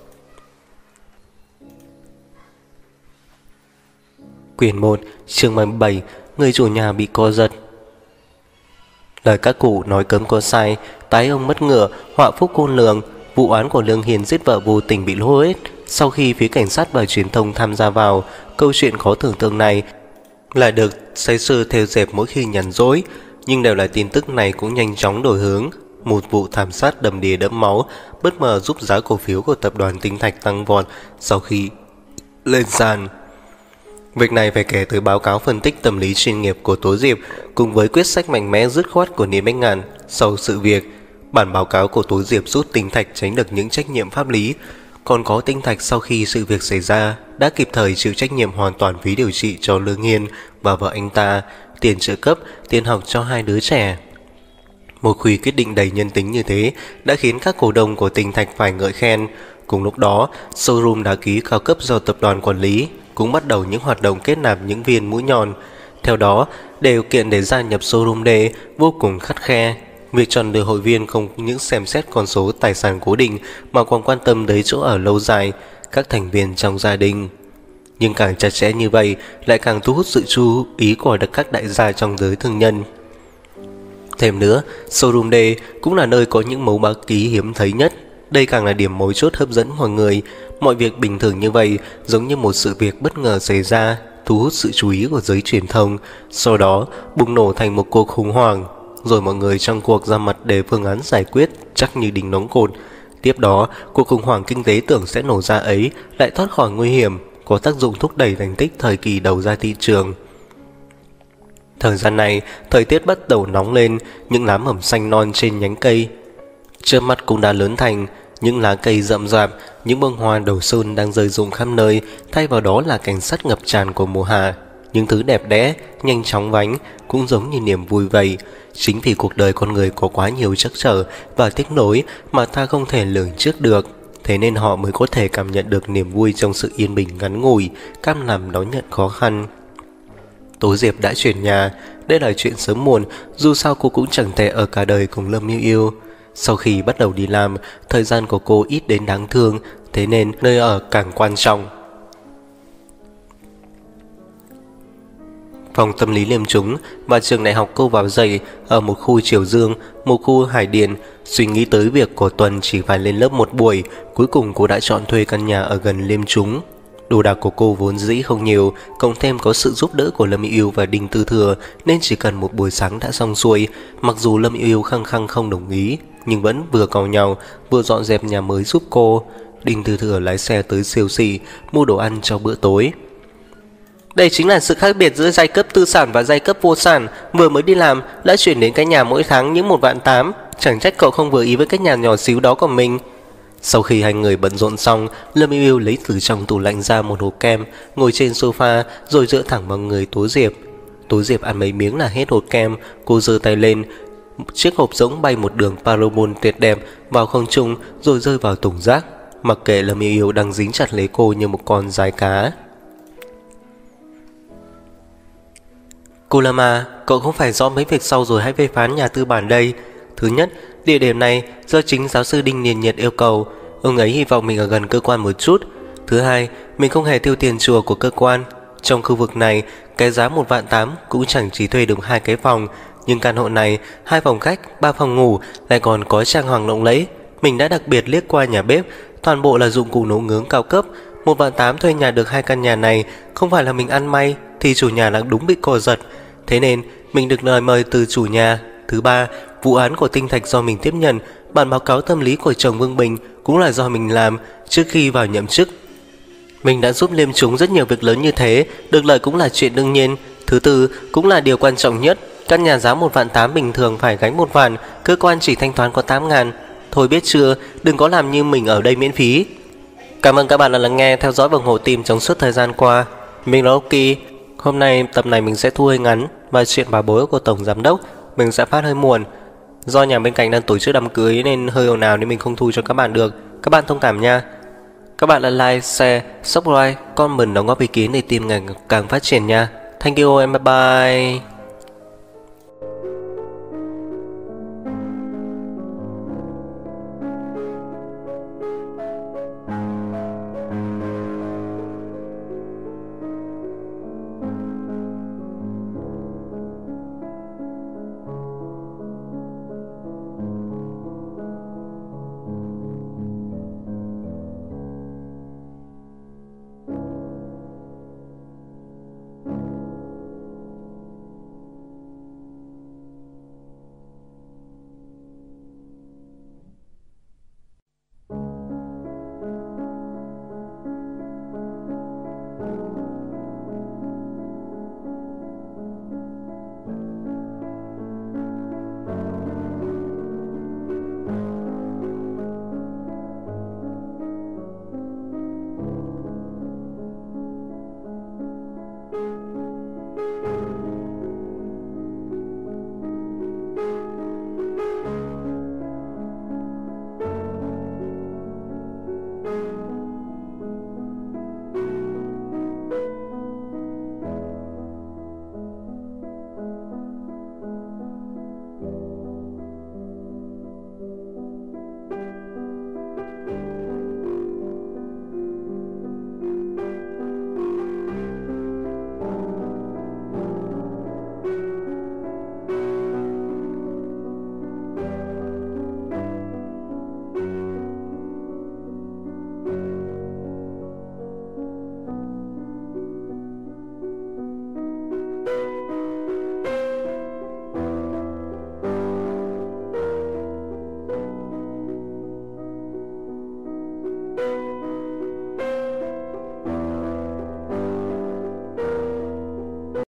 Quyển một, chương mười bảy, người chủ nhà bị co giật. Lời các cụ nói cấm có sai, tái ông mất ngựa, họa phúc khôn lường. Vụ án của Lương Hiên giết vợ vô tình bị lô hết. Sau khi phía cảnh sát và truyền thông tham gia vào, câu chuyện khó tưởng tượng này lại được xây sư theo dệt mỗi khi nhàn rỗi. Nhưng đều là tin tức này cũng nhanh chóng đổi hướng. Một vụ thảm sát đầm đìa đẫm máu bất ngờ giúp giá cổ phiếu của tập đoàn Tinh Thạch tăng vọt sau khi lên sàn. Việc này phải kể tới báo cáo phân tích tâm lý chuyên nghiệp của Tố Diệp cùng với quyết sách mạnh mẽ dứt khoát của Niên Bách Ngạn. Sau sự việc, bản báo cáo của Tố Diệp giúp Tinh Thạch tránh được những trách nhiệm pháp lý. Còn có Tinh Thạch sau khi sự việc xảy ra đã kịp thời chịu trách nhiệm hoàn toàn phí điều trị cho Lương Hiên và vợ anh ta, tiền trợ cấp, tiền học cho hai đứa trẻ. Một khuy quyết định đầy nhân tính như thế đã khiến các cổ đông của Tinh Thạch phải ngợi khen. Cùng lúc đó, showroom đá ký cao cấp do tập đoàn quản lý cũng bắt đầu những hoạt động kết nạp những viên mũi nhọn. Theo đó, điều kiện để gia nhập showroom D vô cùng khắt khe. Việc chọn lựa hội viên không những xem xét con số tài sản cố định mà còn quan tâm đến chỗ ở lâu dài, các thành viên trong gia đình. Nhưng càng chặt chẽ như vậy lại càng thu hút sự chú ý của các đại gia trong giới thương nhân. Thêm nữa, showroom D cũng là nơi có những mẫu báo ký hiếm thấy nhất. Đây càng là điểm mấu chốt hấp dẫn mọi người. Mọi việc bình thường như vậy giống như một sự việc bất ngờ xảy ra, thu hút sự chú ý của giới truyền thông, sau đó bùng nổ thành một cuộc khủng hoảng. Rồi mọi người trong cuộc ra mặt để phương án giải quyết chắc như đinh đóng cột. Tiếp đó, cuộc khủng hoảng kinh tế tưởng sẽ nổ ra ấy lại thoát khỏi nguy hiểm, có tác dụng thúc đẩy thành tích thời kỳ đầu ra thị trường. Thời gian này, thời tiết bắt đầu nóng lên, những lá mầm xanh non trên nhánh cây trước mắt cũng đã lớn thành. Những lá cây rậm rạp, những bông hoa đầu xuân đang rơi rụng khắp nơi, thay vào đó là cảnh sắc ngập tràn của mùa hạ. Những thứ đẹp đẽ, nhanh chóng vánh, cũng giống như niềm vui vậy. Chính vì cuộc đời con người có quá nhiều trắc trở và tiếc nối mà ta không thể lường trước được, thế nên họ mới có thể cảm nhận được niềm vui trong sự yên bình ngắn ngủi, cam làm đón nhận khó khăn. Tố Diệp đã chuyển nhà, đây là chuyện sớm muộn, dù sao cô cũng chẳng thể ở cả đời cùng Lâm Yêu Yêu. Sau khi bắt đầu đi làm, thời gian của cô ít đến đáng thương, thế nên nơi ở càng quan trọng. Phòng tâm lý liêm trúng và trường đại học cô vào dạy ở một khu Triều Dương, một khu Hải Điền. Suy nghĩ tới việc của tuần chỉ phải lên lớp một buổi, cuối cùng cô đã chọn thuê căn nhà ở gần liêm trúng. Đồ đạc của cô vốn dĩ không nhiều, cộng thêm có sự giúp đỡ của Lâm Yêu Yêu và Đinh Tư Thừa nên chỉ cần một buổi sáng đã xong xuôi. Mặc dù Lâm Yêu Yêu khăng khăng không đồng ý, nhưng vẫn vừa càu nhau vừa dọn dẹp nhà mới giúp cô. Đinh Tư Thừa lái xe tới siêu thị mua đồ ăn cho bữa tối. Đây chính là sự khác biệt giữa giai cấp tư sản và giai cấp vô sản. Vừa mới đi làm đã chuyển đến cái nhà mỗi tháng những một vạn tám, chẳng trách cậu không vừa ý với cái nhà nhỏ xíu đó của mình. Sau khi hai người bận rộn xong, Lâm Yêu Yêu lấy từ trong tủ lạnh ra một hộp kem, ngồi trên sofa rồi dựa thẳng vào người Tố Diệp. Tố Diệp ăn mấy miếng là hết hộp kem, cô giơ tay lên, chiếc hộp giống bay một đường parabol tuyệt đẹp vào không trung rồi rơi vào thùng rác. Mặc kệ Lâm Yêu Yêu đang dính chặt lấy cô như một con giái cá. Cô Lâm à, cậu không phải rõ mấy việc sau rồi hãy phê phán nhà tư bản đây. Thứ nhất, địa điểm này do chính giáo sư Đinh Niền Nhiệt yêu cầu, ông ấy hy vọng mình ở gần cơ quan một chút. Thứ hai, mình không hề tiêu tiền chùa của cơ quan. Trong khu vực này, cái giá một vạn tám cũng chẳng chỉ thuê được hai cái phòng, nhưng căn hộ này, hai phòng khách, ba phòng ngủ, lại còn có trang hoàng lộng lẫy. Mình đã đặc biệt liếc qua nhà bếp, toàn bộ là dụng cụ nấu nướng cao cấp. Một vạn tám thuê nhà được hai căn nhà này, không phải là mình ăn may, thì chủ nhà là đúng bị co giật. Thế nên mình được lời mời từ chủ nhà. Thứ ba, vụ án của Tinh Thạch do mình tiếp nhận, bản báo cáo tâm lý của chồng Vương Bình cũng là do mình làm trước khi vào nhậm chức. Mình đã giúp liêm chúng rất nhiều việc lớn như thế, được lợi cũng là chuyện đương nhiên. Thứ tư, cũng là điều quan trọng nhất, căn nhà giá một vạn tám bình thường phải gánh một vạn, cơ quan chỉ thanh toán có tám ngàn. Thôi biết chưa, đừng có làm như mình ở đây miễn phí. Cảm ơn các bạn đã lắng nghe, theo dõi và ủng hộ team trong suốt thời gian qua. Mình là Oki. Hôm nay tập này mình sẽ thu hơi ngắn, và chuyện bà bối của tổng giám đốc mình sẽ phát hơi muộn. Do nhà bên cạnh đang tổ chức đám cưới nên hơi ồn ào nên mình không thu cho các bạn được. Các bạn thông cảm nha. Các bạn là like, share, subscribe, comment đóng góp ý kiến để team ngày càng phát triển nha. Thank you and bye bye.